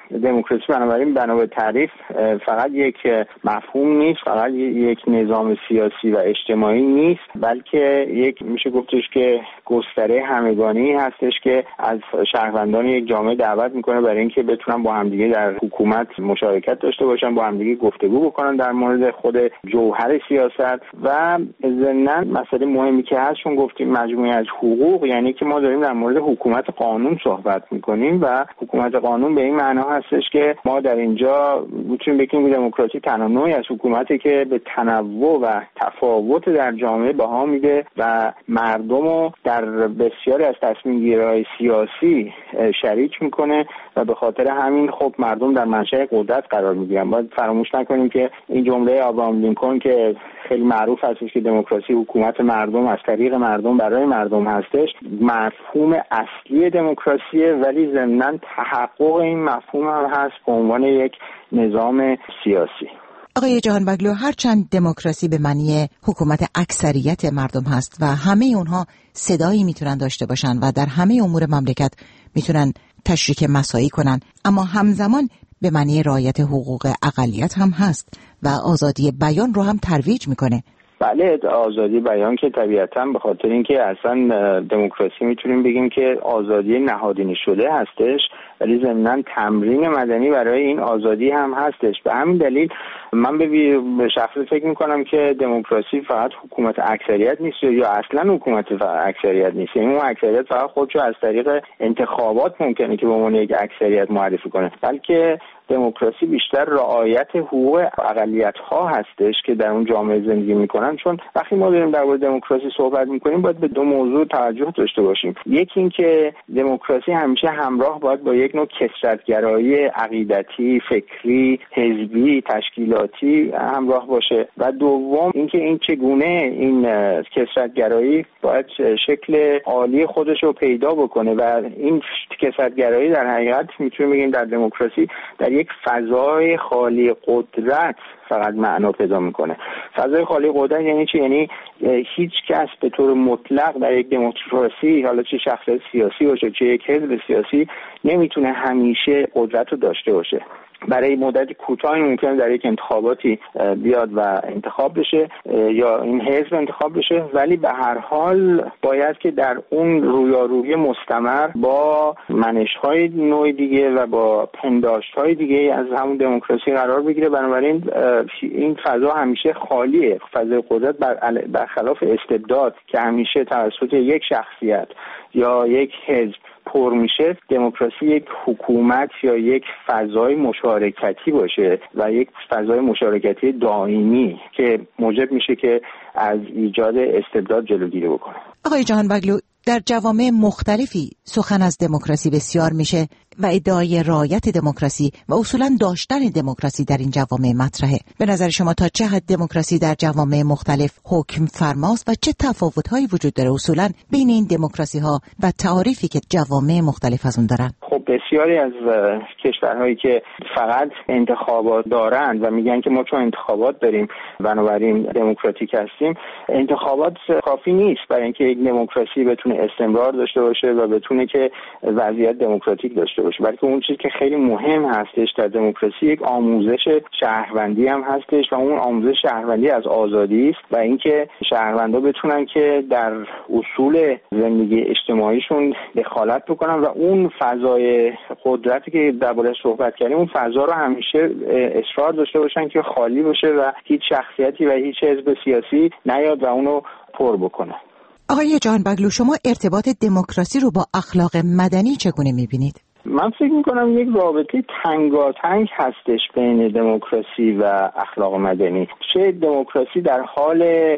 دموکراسی بنابراین بنا به تعریف فقط یک مفهوم نیست، فقط یک نظام سیاسی و اجتماعی نیست، بلکه یک میشه گفتش که گستره همگانی هستش که از شهروندان یک جامعه دعوت میکنه برای اینکه بتونن با همدیگه در حکومت مشارکت داشته باشن، با همدیگه گفتگو بکنن در مورد خود جوهر سیاست. و ضمناً مسئله مهمی که هست چون گفتیم مجموعه از حقوق، یعنی که ما داریم در مورد حکومت قانون صحبت میکنیم و حکومت قانون به این معنا هستش که ما در اینجا میتونیم بگیم دموکراسی تنها نوعی از حکومتی که به تنوع و تفاوت در جامعه بها میده و مردم رو در بسیاری از تصمیم گیری‌های سیاسی شریک میکنه و به خاطر همین خب مردم در منشأ قدرت قرار میگیرن. باید فراموش نکنیم که این جمله آبراهام لینکلن که خیلی معروف هستش که دموکراسی حکومت مردم از طریق مردم برای مردم هستش، مفهوم اصلی دموکراسیه، ولی ضمناً تحقق این مفهوم هم هست به عنوان یک نظام سیاسی. آقای جهانبگلو، هرچند دموکراسی به معنی حکومت اکثریت مردم هست و همه اونها صدایی میتونن داشته باشن و در همه امور مملکت میتونن تشریک مساعی کنن، اما همزمان به معنی رعایت حقوق اقلیت هم هست و آزادی بیان رو هم ترویج میکنه. بله، آزادی بیان که طبیعتاً به خاطر اینکه اصلا دموکراسی میتونیم بگیم که آزادی نهادینه شده هستش، ولی ضمناً تمرین مدنی برای این آزادی هم هستش. به همین دلیل من به شخصی فکر میکنم که دموکراسی فقط حکومت اکثریت نیست یا اصلا حکومت اکثریت نیست. یعنی اون اکثریت فقط خودشو از طریق انتخابات ممکنه که به عنوان یک اکثریت معرفی کنه، بلکه دموکراسی بیشتر رعایت حقوق اقلیت‌ها هستش که در اون جامعه زندگی میکنن. چون وقتی ما داریم در مورد دموکراسی صحبت میکنیم باید به دو موضوع توجه داشته باشیم. یکی این که دموکراسی همیشه همراه باید با یک نوع کثرت‌گرایی عقیدتی، فکری، حزبی، تشکیلاتی همراه باشه و دوم اینکه این چگونه این کثرت‌گرایی باید شکل عالی خودش رو پیدا بکنه و این کثرت‌گرایی در حقیقت میتونیم بگیم در دموکراسی در یک فضای خالی قدرت فقط معنا پیدا میکنه. فضای خالی قدرت یعنی چی؟ یعنی هیچ کس به طور مطلق در یک دموکراسی، حالا چه شخصیت سیاسی باشه چه یک حزب سیاسی، نمیتونه همیشه قدرت رو داشته باشه. برای مدت کوتاهی ممکنه در یک انتخاباتی بیاد و انتخاب بشه یا این حزب انتخاب بشه، ولی به هر حال باید که در اون رویارویی مستمر با منش‌های نوع دیگه و با پنداشت‌های دیگه از همون دموکراسی قرار بگیره. بنابراین این فضا همیشه خالیه، فضای قدرت برخلاف استبداد که همیشه توسط یک شخصیت یا یک حزب پر میشه. دموکراسی یک حکومت یا یک فضای مشارکتی باشه و یک فضای مشارکتی دائمی که موجب میشه که از ایجاد استبداد جلوگیری بکنه. آقای جهانبگلو، در جوامع مختلفی سخن از دموکراسی بسیار میشه و ادعای رعایت دموکراسی و اصولاً داشتن دموکراسی در این جوامع مطرحه. به نظر شما تا چه حد دموکراسی در جوامع مختلف حکم فرماست و چه تفاوت‌هایی وجود داره اصولاً بین این دموکراسی‌ها و تعاریفی که جوامع مختلف از اون دارن؟ خب بسیاری از کشورهایی که فقط انتخابات دارن و میگن که ما چون انتخابات داریم بنابراین دموکراتیک هستیم، انتخابات کافی نیست برای اینکه یک دموکراسی بتونه استمرار داشته باشه و بتونه که وضعیت دموکراتیک داشته باشه، بلکه اون چیزی که خیلی مهم هستش در دموکراسی یک آموزش شهروندی هم هستش و اون آموزش شهروندی از آزادی است و اینکه شهروندا بتونن که در اصول زندگی اجتماعیشون دخالت بکنن و اون فضای قدرتی که درباره‌اش صحبت کردیم اون فضا رو همیشه اصرار داشته باشن که خالی باشه و هیچ شخصیتی و هیچ حزب سیاسی نیاد و اونو پر بکنه. آقای جهانبگلو، شما ارتباط دموکراسی رو با اخلاق مدنی چگونه می‌بینید؟ من فکر میکنم یک رابطه تنگاتنگ هستش بین دموکراسی و اخلاق مدنی. چه دموکراسی در حال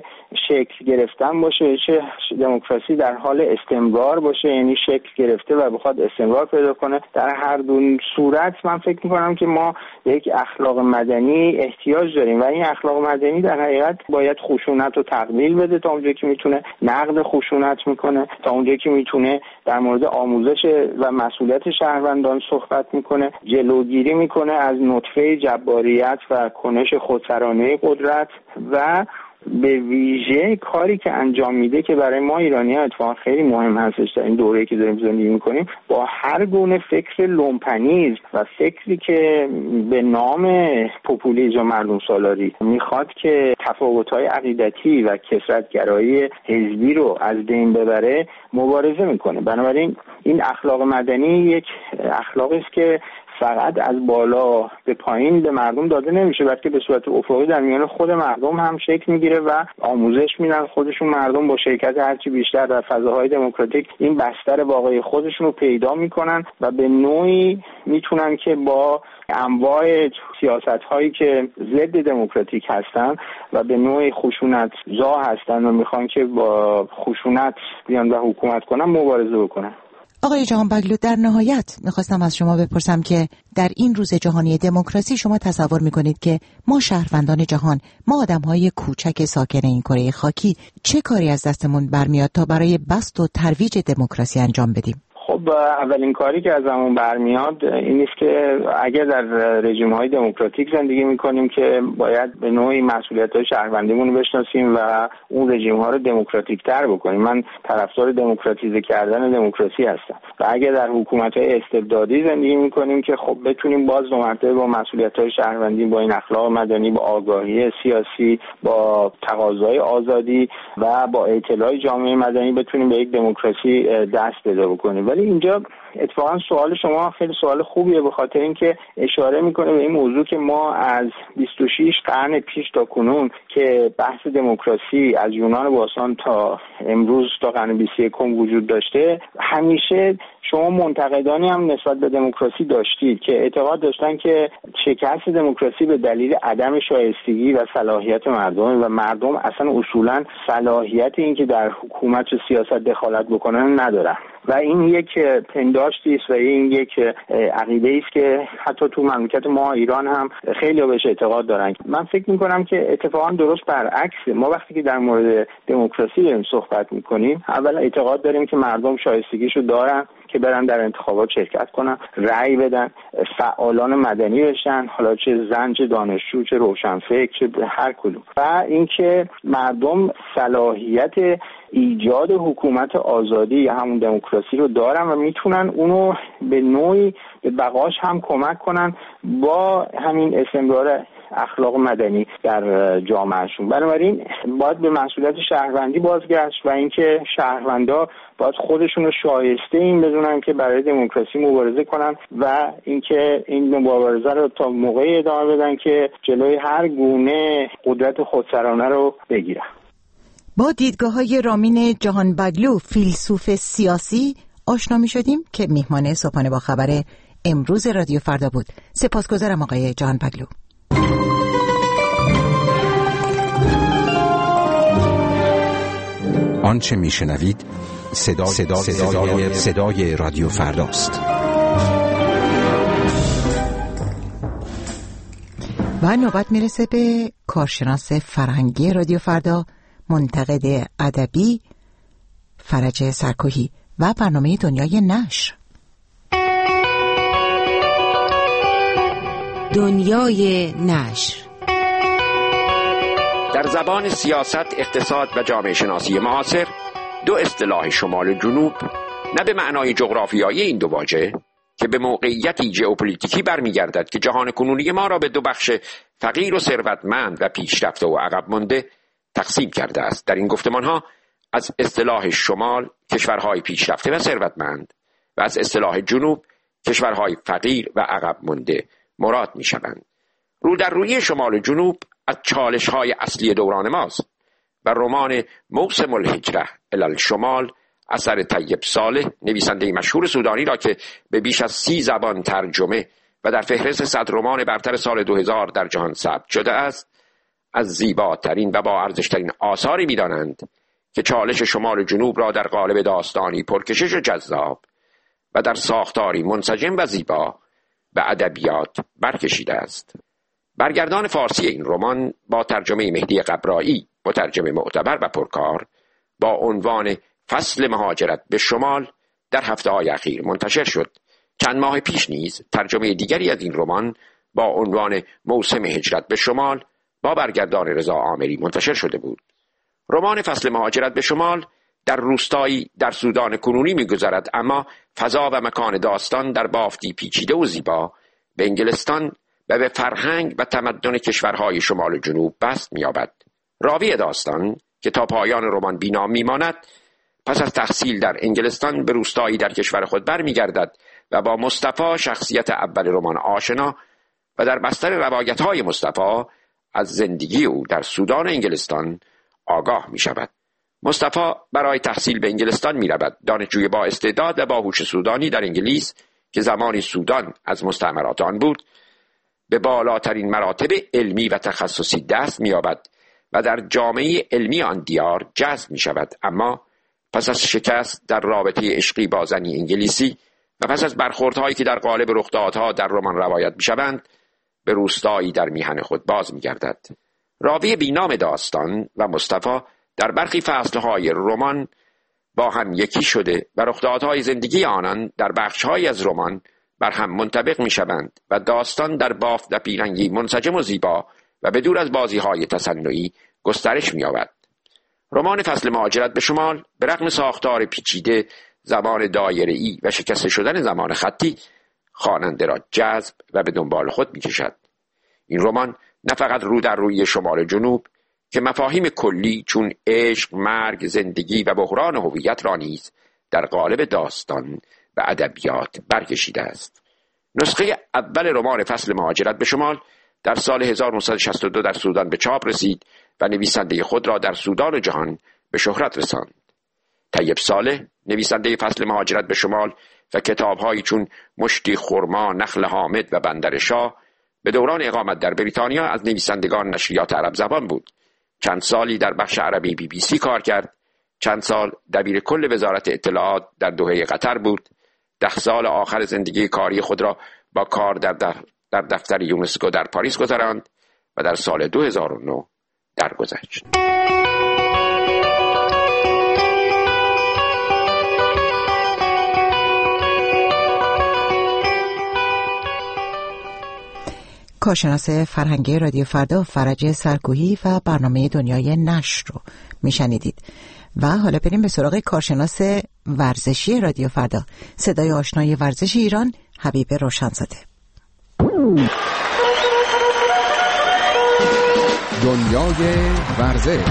شکل گرفتن باشه چه دموکراسی در حال استمرار باشه، یعنی شکل گرفته و بخواد استمرار پیدا کنه، در هر دو صورت من فکر میکنم که ما یک اخلاق مدنی احتیاج داریم و این اخلاق مدنی در حقیقت باید خشونت رو تقلیل بده تا اونجایی که میتونه، نقد خشونت میکنه تا اونجایی که میتونه، در مورد آموزش و مسئولیت شهروندان صحبت میکنه، جلوگیری میکنه از نطفه جباریت و کنش خودسرانه قدرت و به ویژه کاری که انجام میده که برای ما ایرانی‌ها اتفاقا خیلی مهم هستش در این دوره‌ای که داریم زندگی میکنیم، با هر گونه فکر لومپنیز و فکری که به نام پوپولیسم و مردم سالاری میخواد که تفاوت‌های عقیدتی و کثرت‌گرایی حزبی رو از بین ببره مبارزه میکنه. بنابراین این اخلاق مدنی یک اخلاقی است که فقط از بالا به پایین به مردم داده نمیشه، بلکه به صورت افقی در میان خود مردم هم شکل میگیره و آموزش میدن خودشون. مردم با شرکت هرچی بیشتر در فضاهای دموکراتیک این بستر واقعی خودشون رو پیدا میکنن و به نوعی میتونن که با انواع سیاست‌هایی که ضد دموکراتیک هستن و به نوعی خشونت زا هستن و میخوان که با خشونت بیان و حکومت کنن مبارزه بکنن. آقای جهانبگلو، در نهایت میخواستم از شما بپرسم که در این روز جهانی دموکراسی شما تصور میکنید که ما شهروندان جهان، ما آدمهای کوچک ساکن این کره خاکی، چه کاری از دستمون برمیاد تا برای بسط و ترویج دموکراسی انجام بدیم؟ خب اولین کاری که ازمون برمیاد این است که اگر در رژیم‌های دموکراتیک زندگی می‌کنیم که باید به نوعی مسئولیت‌های شهروندیمون رو بشناسیم و اون رژیم‌ها رو دموکراتیک‌تر بکنیم. من طرفدار دموکراتیزه کردن دموکراسی هستم. و اگر در حکومت‌های استبدادی زندگی می‌کنیم که خب بتونیم باز دو مرتبه با مسئولیت‌های شهروندی، با این اخلاق مدنی، با آگاهی سیاسی، با تقاضای آزادی و با اطلاع جامعه مدنی بتونیم به یک دموکراسی دست پیدا بکنیم. ولی اینجا اتفاقا سوال شما خیلی سوال خوبیه، به خاطر اینکه اشاره میکنه به این موضوع که ما از بیست و شش قرن پیش تا کنون که بحث دموکراسی از یونان باستان تا امروز تا قرن بیست و یکم وجود داشته، همیشه شما منتقدانی هم نسبت به دموکراسی داشتید که اعتقاد داشتن که شکست دموکراسی به دلیل عدم شایستگی و صلاحیت مردم و مردم اصلا اصولا صلاحیت این که در حکومت و سیاست دخالت بکنن ندارن و این یک پنداشتی است و این یک عقیده است که حتی تو مملکت ما ایران هم خیلی بهش اعتقاد دارن. من فکر میکنم که اتفاقا درست برعکسه. ما وقتی که در مورد دموکراسی داریم صحبت میکنیم، اولا اعتقاد داریم که مردم شایستگیشو دارن که برن در انتخابات شرکت کنن، رأی بدن، فعالان مدنی بشن، حالا چه زن، چه دانشجو، چه روشنفکر، چه هر کدوم، و اینکه مردم صلاحیت ایجاد حکومت آزادی یا همون دموکراسی رو دارن و میتونن اونو به نوعی به بقاش هم کمک کنن با همین استمرار اخلاق مدنی در جامعهشون. بنابراین باید به مسئولیت شهروندی بازگشت و اینکه شهروندا باید خودشون رو شایسته این بدونن که برای دموکراسی مبارزه کنن و اینکه این مبارزه رو تا موقعی ادامه بدن که جلوی هر گونه قدرت خودسرانه رو بگیرن. با دیدگاه‌های رامین جهانبگلو، فیلسوف سیاسی، آشنا می‌شدیم که میهمان صبحانه با خبر امروز رادیو فردا بود. سپاسگزارم آقای جهانبگلو. آنچه میشنوید صدای, صدای, صدای, صدای رادیو فرداست. و نوبت میرسه به کارشناس فرهنگی رادیو فردا، منتقد ادبی فرج سرکوهی و برنامه دنیای نشر. دنیای نشر در زبان سیاست، اقتصاد و جامعه شناسی معاصر، دو اصطلاح شمال و جنوب نه به معنای جغرافیایی این دو واژه که به موقعیتی ژئوپلیتیکی برمیگردد که جهان کنونی ما را به دو بخش فقیر و ثروتمند و پیشرفته و عقب مانده تقسیم کرده است. در این گفتمان‌ها از اصطلاح شمال کشورهای پیشرفته و ثروتمند و از اصطلاح جنوب کشورهای فقیر و عقب مانده مراد می‌شوند. رو در روی شمال و جنوب از چالش‌های اصلی دوران ماست و رمان موسم الهجرة الی الشمال اثر طیب صالح، نویسنده مشهور سودانی را که به بیش از سی زبان ترجمه و در فهرست صد رمان برتر سال دو هزار در جهان ثبت شده است، از زیباترین و با ارزشترین آثاری می‌دانند که چالش شمال و جنوب را در قالب داستانی پرکشش و جذاب و در ساختاری منسجم و زیبا به ادبیات برکشیده است. برگردان فارسی این رمان با ترجمه مهدی قبرایی، مترجم معتبر و پرکار، با عنوان فصل مهاجرت به شمال در هفته‌های اخیر منتشر شد. چند ماه پیش نیز ترجمه دیگری از این رمان با عنوان موسم هجرت به شمال با برگردان رضا آمری منتشر شده بود. رمان فصل مهاجرت به شمال در روستایی در سودان کنونی می‌گذرد، اما فضا و مکان داستان در بافتی پیچیده و زیبا به انگلستان و به فرهنگ و تمدن کشورهای شمال و جنوب بست می‌یابد. راوی داستان که تا پایان رمان بینام می‌ماند، پس از تحصیل در انگلستان به روستایی در کشور خود برمیگردد و با مصطفی شخصیت اول رمان آشنا و در بستر روایت‌های مصطفی از زندگی او در سودان و انگلستان آگاه می‌شود. مصطفی برای تحصیل به انگلستان می‌رود. دانشجوی با استعداد و باهوش سودانی در انگلیس که زمانی سودان از مستعمرات آن بود، به بالاترین مراتب علمی و تخصصی دست می‌یابد و در جامعه علمی آن دیار جذب می‌شود. اما پس از شکست در رابطه عشقی با زنی انگلیسی و پس از برخوردهایی که در قالب رخدادها در رمان روایت می‌شوند، به روستایی در میهن خود باز می‌گردد. راوی بینام داستان و مصطفی در برخی فصلهای رمان با هم یکی شده و رخدادهای زندگی آنان در بخش‌هایی از رمان بر هم منطبق می‌شوند و داستان در بافت و پیرنگی منسجم و زیبا و بدور از بازی‌های تصنعی گسترش می‌یابد. رمان فصل مهاجرت به شمال به رغم ساختار پیچیده، زمان دایره‌ای و شکسته شدن زمان خطی، خواننده را جذب و به دنبال خود می‌کشد. این رمان نه فقط رو در روی شمال و جنوب که مفاهیم کلی چون عشق، مرگ، زندگی و بحران هویت را نیز در قالب داستان و ادبیات برکشیده است. نسخه اول رمان فصل مهاجرت به شمال در سال هزار و نهصد و شصت و دو در سودان به چاپ رسید و نویسنده خود را در سودان و جهان به شهرت رساند. طیب صالح، نویسنده فصل مهاجرت به شمال و کتاب‌هایی چون مشتی خرما، نخل حامد و بندر شاه، به دوران اقامت در بریتانیا از نویسندگان نشریات عرب زبان بود. چند سالی در بخش عربی بی بی سی کار کرد. چند سال دبیر کل وزارت اطلاعات در دوحه قطر بود. ده سال آخر زندگی کاری خود را با کار در, دف... در دفتر یونسکو در پاریس گذراند و در سال دو هزار و نه درگذشت. کارشناس فرهنگی رادیو فردا فرج سرکوهی و برنامه دنیای نشر رو میشنیدید. و حالا بریم به سراغ کارشناس ورزشی رادیو فردا، صدای آشنای ورزش ایران، حبیب روشنزاده. دنیای ورزش.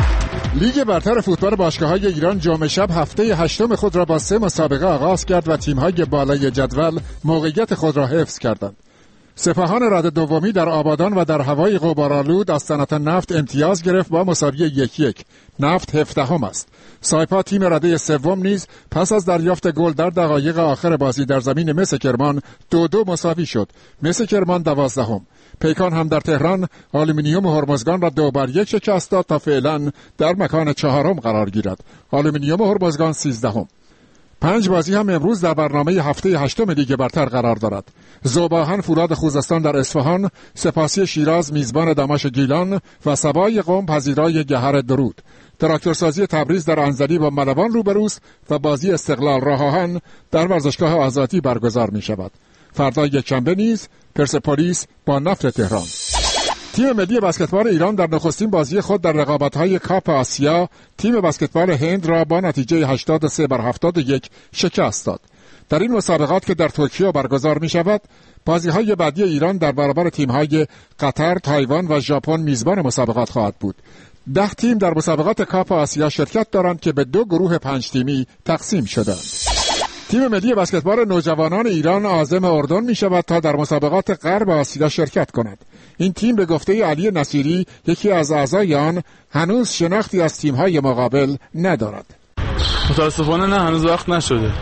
لیگ برتر فوتبال باشگاه‌های ایران جمعه شب هفته هشتم خود را با سه مسابقه آغاز کرد و تیم‌های بالای جدول موقعیت خود را حفظ کردند. سپاهان رده دومی در آبادان و در هوای غبارآلود از صنعت نفت امتیاز گرفت با مساوی یک یک. نفت هفدهم است. سایپا تیم رده سوم نیز پس از دریافت گل در دقایق آخر بازی در زمین مس کرمان دو دو مساوی شد. مس کرمان دوازدهم. پیکان هم در تهران آلومینیوم هرمزگان را دو بر یک شکست داد تا فعلا در مکان چهارم قرار گیرد. آلومینیوم هرمزگان سیزدهم. پنج بازی هم امروز در برنامه هفته هشتم لیگ برتر قرار دارد. ذوباهن فولاد خوزستان در اصفهان، سپاسی شیراز میزبان دماش گیلان و سبای قم پذیرای گهر درود. تراکتورسازی تبریز در انزلی با ملوان روبروست و بازی استقلال راه آهن در ورزشگاه آزادی برگزار می شود. فردا یکشنبه نیز پرسپولیس با نفت تهران. تیم ملی بسکتبال ایران در نخستین بازی خود در رقابت‌های کاپ آسیا تیم بسکتبال هند را با نتیجه هشتاد و سه بر هفتاد و یک شکست داد. در این مسابقات که در توکیو برگزار می شود، بازی‌های بعدی ایران در برابر تیم‌های قطر، تایوان و ژاپن میزبان مسابقات خواهد بود. ده تیم در مسابقات کاپ آسیا شرکت دارند که به دو گروه پنج تیمی تقسیم شدند. تیم ملی بسکتبال نوجوانان ایران عازم اردن می شود تا در مسابقات غرب آسیا شرکت کند. این تیم به گفته علی نصیری یکی از اعضای آن هنوز شناختی از تیم‌های مقابل ندارد. متاسفانه نه، هنوز وقت نشده.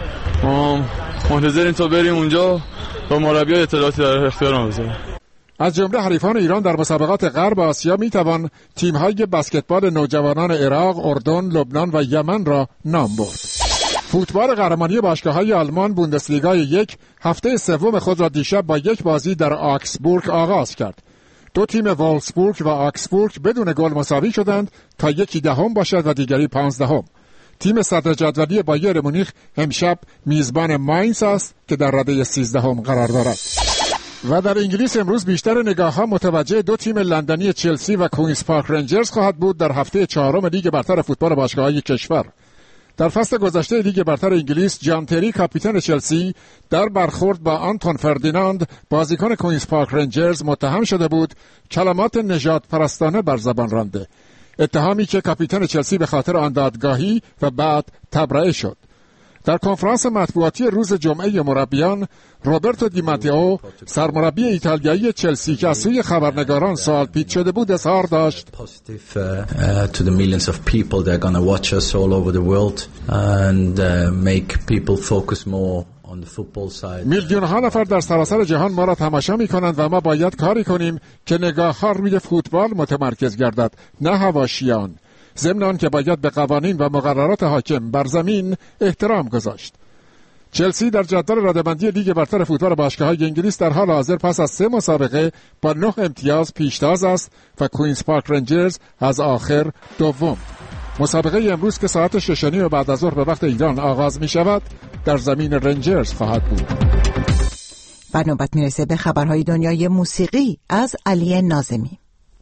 ما منتظریم تا بریم اونجا با مربی اطلاعاتی در اختیارمون بذاریم. از جمله حریفان ایران در مسابقات غرب آسیا می توان تیم‌های بسکتبال نوجوانان عراق، اردن، لبنان و یمن را نام برد. فوتبال قهرمانی باشگاه‌های آلمان بوندسلیگا یک هفته سوم خود را دیشب با یک بازی در آکسبورگ آغاز کرد. دو تیم وولفسبورگ و آکسبورگ بدون گل مساوی شدند تا یکی دهم باشد و دیگری پانزدهم. تیم صدر جدولی بایر مونیخ امشب میزبان ماینز است که در رده سیزدهم قرار دارد. و در انگلیس امروز بیشتر نگاه‌ها متوجه دو تیم لندنی چلسی و کوینز پارک رنجرز خواهد بود در هفته چهارم لیگ برتر فوتبال باشگاه‌های کشور. در فصل گذشته لیگ برتر انگلیس، جان تری کاپیتان چلسی در برخورد با آنتون فردیناند بازیکن کوینز پارک رنجرز متهم شده بود کلمات نژاد پرستانه بر زبان رانده، اتهامی که کاپیتان چلسی به خاطر آن دادگاهی و بعد تبرئه شد. در کنفرانس مطبوعاتی روز جمعه مربیان، روبرتو دی ماتئو سرمربی ایتالیایی چلسی که از سوی خبرنگاران سوال پیچ شده بود اظهار داشت میلیون ها نفر در سراسر جهان ما را تماشا می کنند و ما باید کاری کنیم که نگاه ها روی فوتبال متمرکز گردد، نه حواشیان، ضمن آن که باید به قوانین و مقررات حاکم بر زمین احترام گذاشت. چلسی در جدول رده‌بندی لیگ برتر فوتبال باشگاه‌های انگلیس در حال حاضر پس از سه مسابقه با نه امتیاز پیشتاز است و کوینز پارک رنجرز از آخر دوم. مسابقه امروز که ساعت شش و نیم بعد از ظهر به وقت ایران آغاز می شود در زمین رنجرز خواهد بود. و نوبت میرسه به خبرهای دنیای موسیقی از علی ناظمی.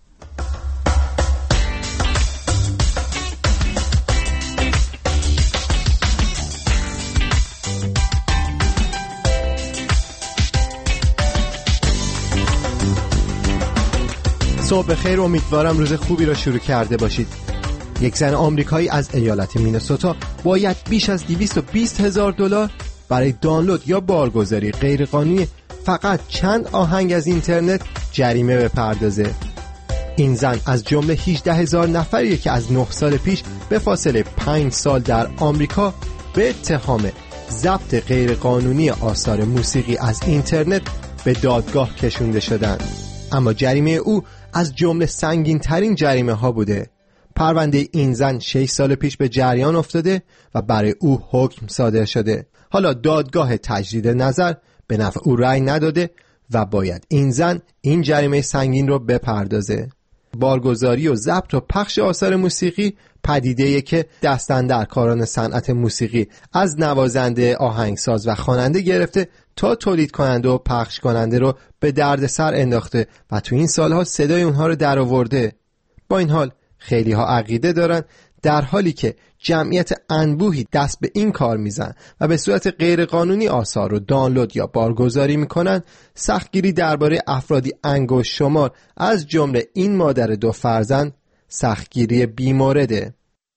صبح بخیر، امیدوارم روز خوبی را شروع کرده باشید. یک زن آمریکایی از ایالت مینسوتا باید بیش از دویست و بیست هزار دلار برای دانلود یا بارگذاری غیرقانونی فقط چند آهنگ از اینترنت جریمه بپردازه. این زن از جمله هجده هزار نفریه که از نه سال پیش به فاصله پنج سال در آمریکا به اتهام ضبط غیرقانونی آثار موسیقی از اینترنت به دادگاه کشونده شدند. اما جریمه او از جمله سنگین ترین جریمه ها بوده. پرونده این زن شش سال پیش به جریان افتاده و برای او حکم صادر شده. حالا دادگاه تجدید نظر به نفع او رأی نداده و باید این زن این جریمه سنگین رو بپردازه. بارگذاری و ضبط و پخش آثار موسیقی پدیده‌ای که دستاندرکاران صنعت موسیقی از نوازنده، آهنگساز و خواننده گرفته تا تولید کننده و پخش کننده رو به درد سر انداخته و تو این سالها صدای اونها رو در آورده. با این حال خیلی ها عقیده دارن در حالی که جمعیت انبوهی دست به این کار میزن و به صورت غیرقانونی آثار رو دانلود یا بارگذاری میکنن، سختگیری درباره افرادی انگشت شمار از جمله این مادر دو فرزند سختگیری بیمورده.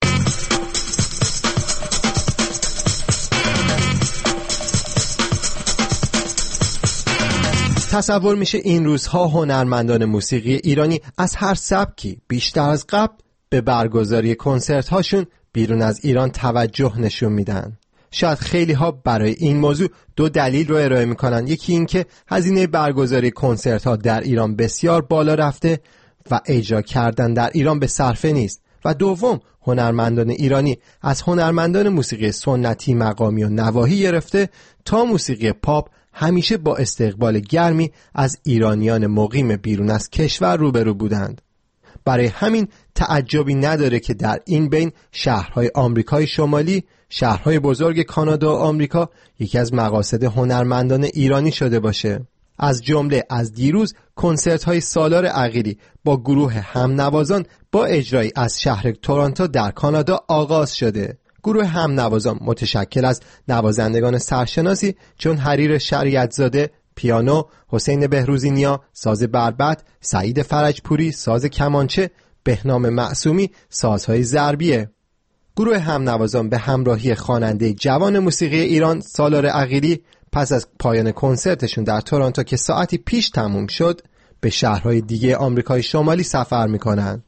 تصور میشه این روزها هنرمندان موسیقی ایرانی از هر سبکی بیشتر از قبل به برگزاری کنسرت هاشون بیرون از ایران توجه نشون میدن. شاید خیلی ها برای این موضوع دو دلیل رو ارائه میکنن. یکی این که هزینه برگزاری کنسرت ها در ایران بسیار بالا رفته و اجرا کردن در ایران به صرفه نیست، و دوم هنرمندان ایرانی از هنرمندان موسیقی سنتی، مقامی و نواحی گرفته تا موسیقی پاپ همیشه با استقبال گرمی از ایرانیان مقیم بیرون از کشور روبرو بودند. برای همین تعجبی نداره که در این بین شهرهای آمریکای شمالی، شهرهای بزرگ کانادا و آمریکا یکی از مقاصد هنرمندان ایرانی شده باشه. از جمله از دیروز کنسرت‌های سالار عقیلی با گروه همنوازان با اجرایی از شهر تورنتو در کانادا آغاز شده. گروه همنوازان متشکل از نوازندگان سرشناسی چون حریر شریعتزاده پیانو، حسین بهروزی نیا ساز بربط، سعید فرجپوری ساز کمانچه، بهنام معصومی سازهای ضربیه. گروه همنوازان به همراهی خواننده جوان موسیقی ایران سالار عقیلی پس از پایان کنسرتشون در تورنتو که ساعتی پیش تموم شد به شهرهای دیگه آمریکای شمالی سفر میکنن.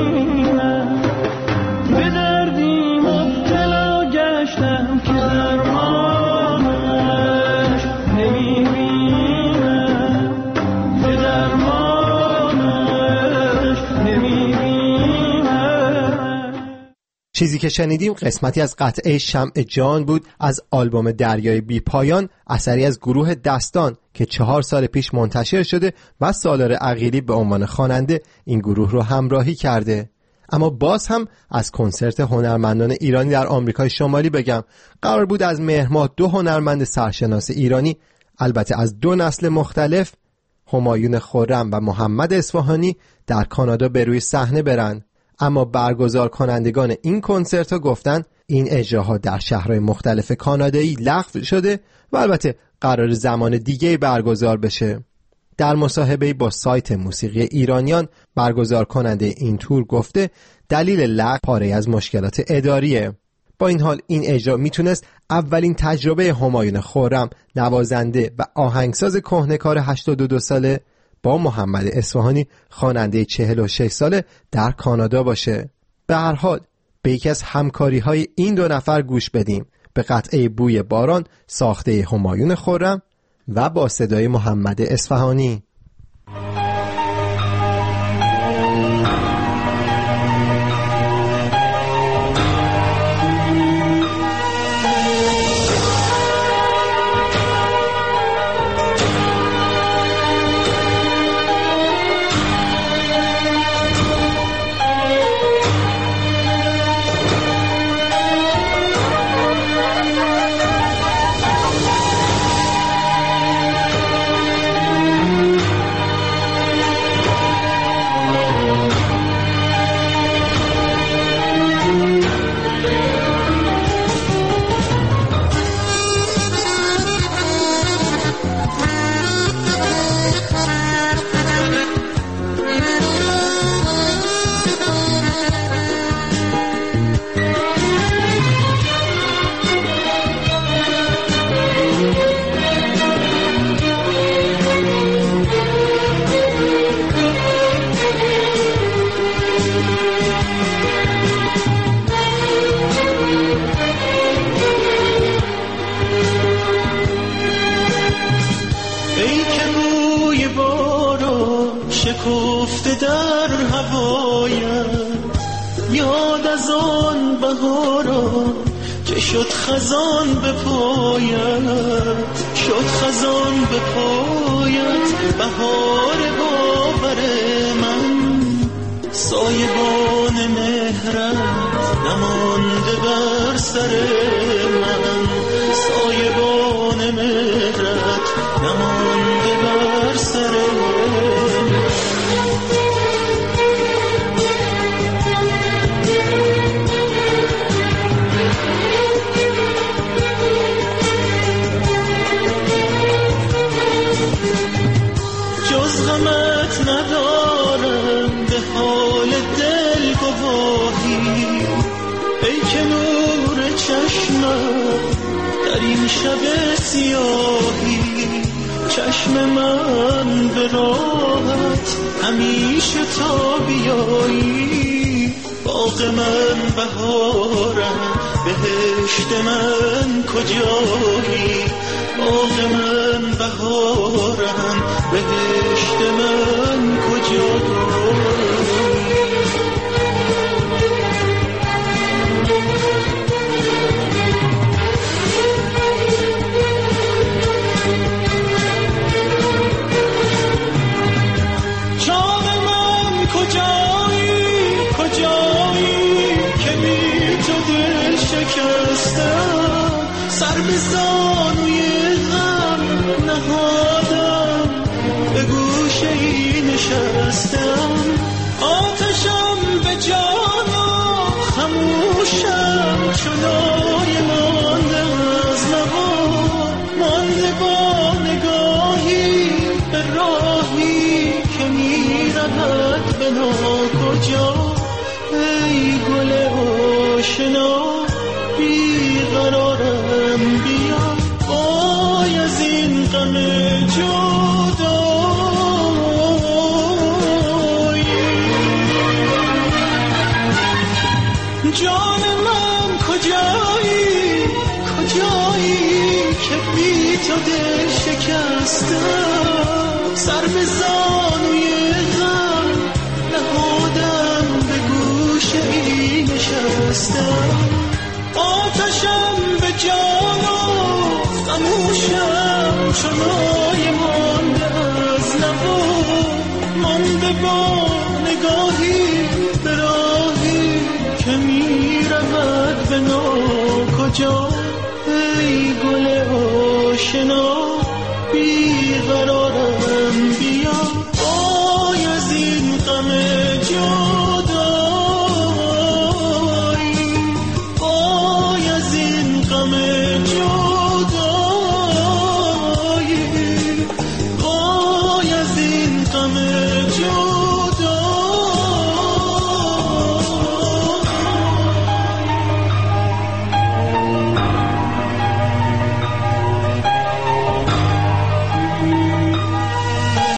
که در چیزی که شنیدیم قسمتی از قطعه شمع جان بود از آلبوم دریای بی پایان، اثری از گروه دستان که چهار سال پیش منتشر شده و سالار عقیلی به عنوان خواننده این گروه رو همراهی کرده. اما باز هم از کنسرت هنرمندان ایرانی در آمریکای شمالی بگم. قرار بود از مهر ماه دو هنرمند سرشناس ایرانی، البته از دو نسل مختلف، همایون خرم و محمد اصفهانی، در کانادا به روی صحنه برن. اما برگزار کنندگان این کنسرت ها گفتن این اجراها در شهرهای مختلف کانادایی لغو شده و البته قرار زمان دیگه برگزار بشه. در مصاحبه با سایت موسیقی ایرانیان برگزار کننده این تور گفته دلیل لغو پاره از مشکلات اداریه. با این حال این اجرا میتونست اولین تجربه همایون خرم، نوازنده و آهنگساز کهنه‌کار هشتاد و دو ساله با محمد اصفهانی خواننده چهل و شش ساله در کانادا باشه. به هر حال به یکی از همکاری‌های این دو نفر گوش بدیم، به قطعه بوی باران ساخته همایون خرم و با صدای محمد اصفهانی. شکفته در هوایم، یاد از آن بهارا که شد خزان به پایت، شد خزان به پایت، بهار باور من، سایبان مهرت نمانده بر سر من، سایبان مهرت نمانده بر سر من. جز غمت ندارم به حال دل گواهی، ای که نور چشمت در این شب سیاهی، چشم من به راحت همیشه تا بیایی، باغ من بهارم بهشت من کجایی، باغ من بهارم بهشت من کجایی. سر به زانوی غم نهادم، به گوشه ای نشستم، آتشم به جان و خموشم، چنای مانده از نهار، مانده با نگاهی به راهی که میرود به ناکجا. ای گل آشنا بیقرارم، بیا وای از این غم جدایی. جان من کجایی، کجایی که بی تو دل شکستم، سر به زانوی غم نهادم، به گوشه ای نشستم، همچنای مانده از نوا، مانده با نگاهی به راهی که می رود به ناکجا. ای گل آشنا بیقرارم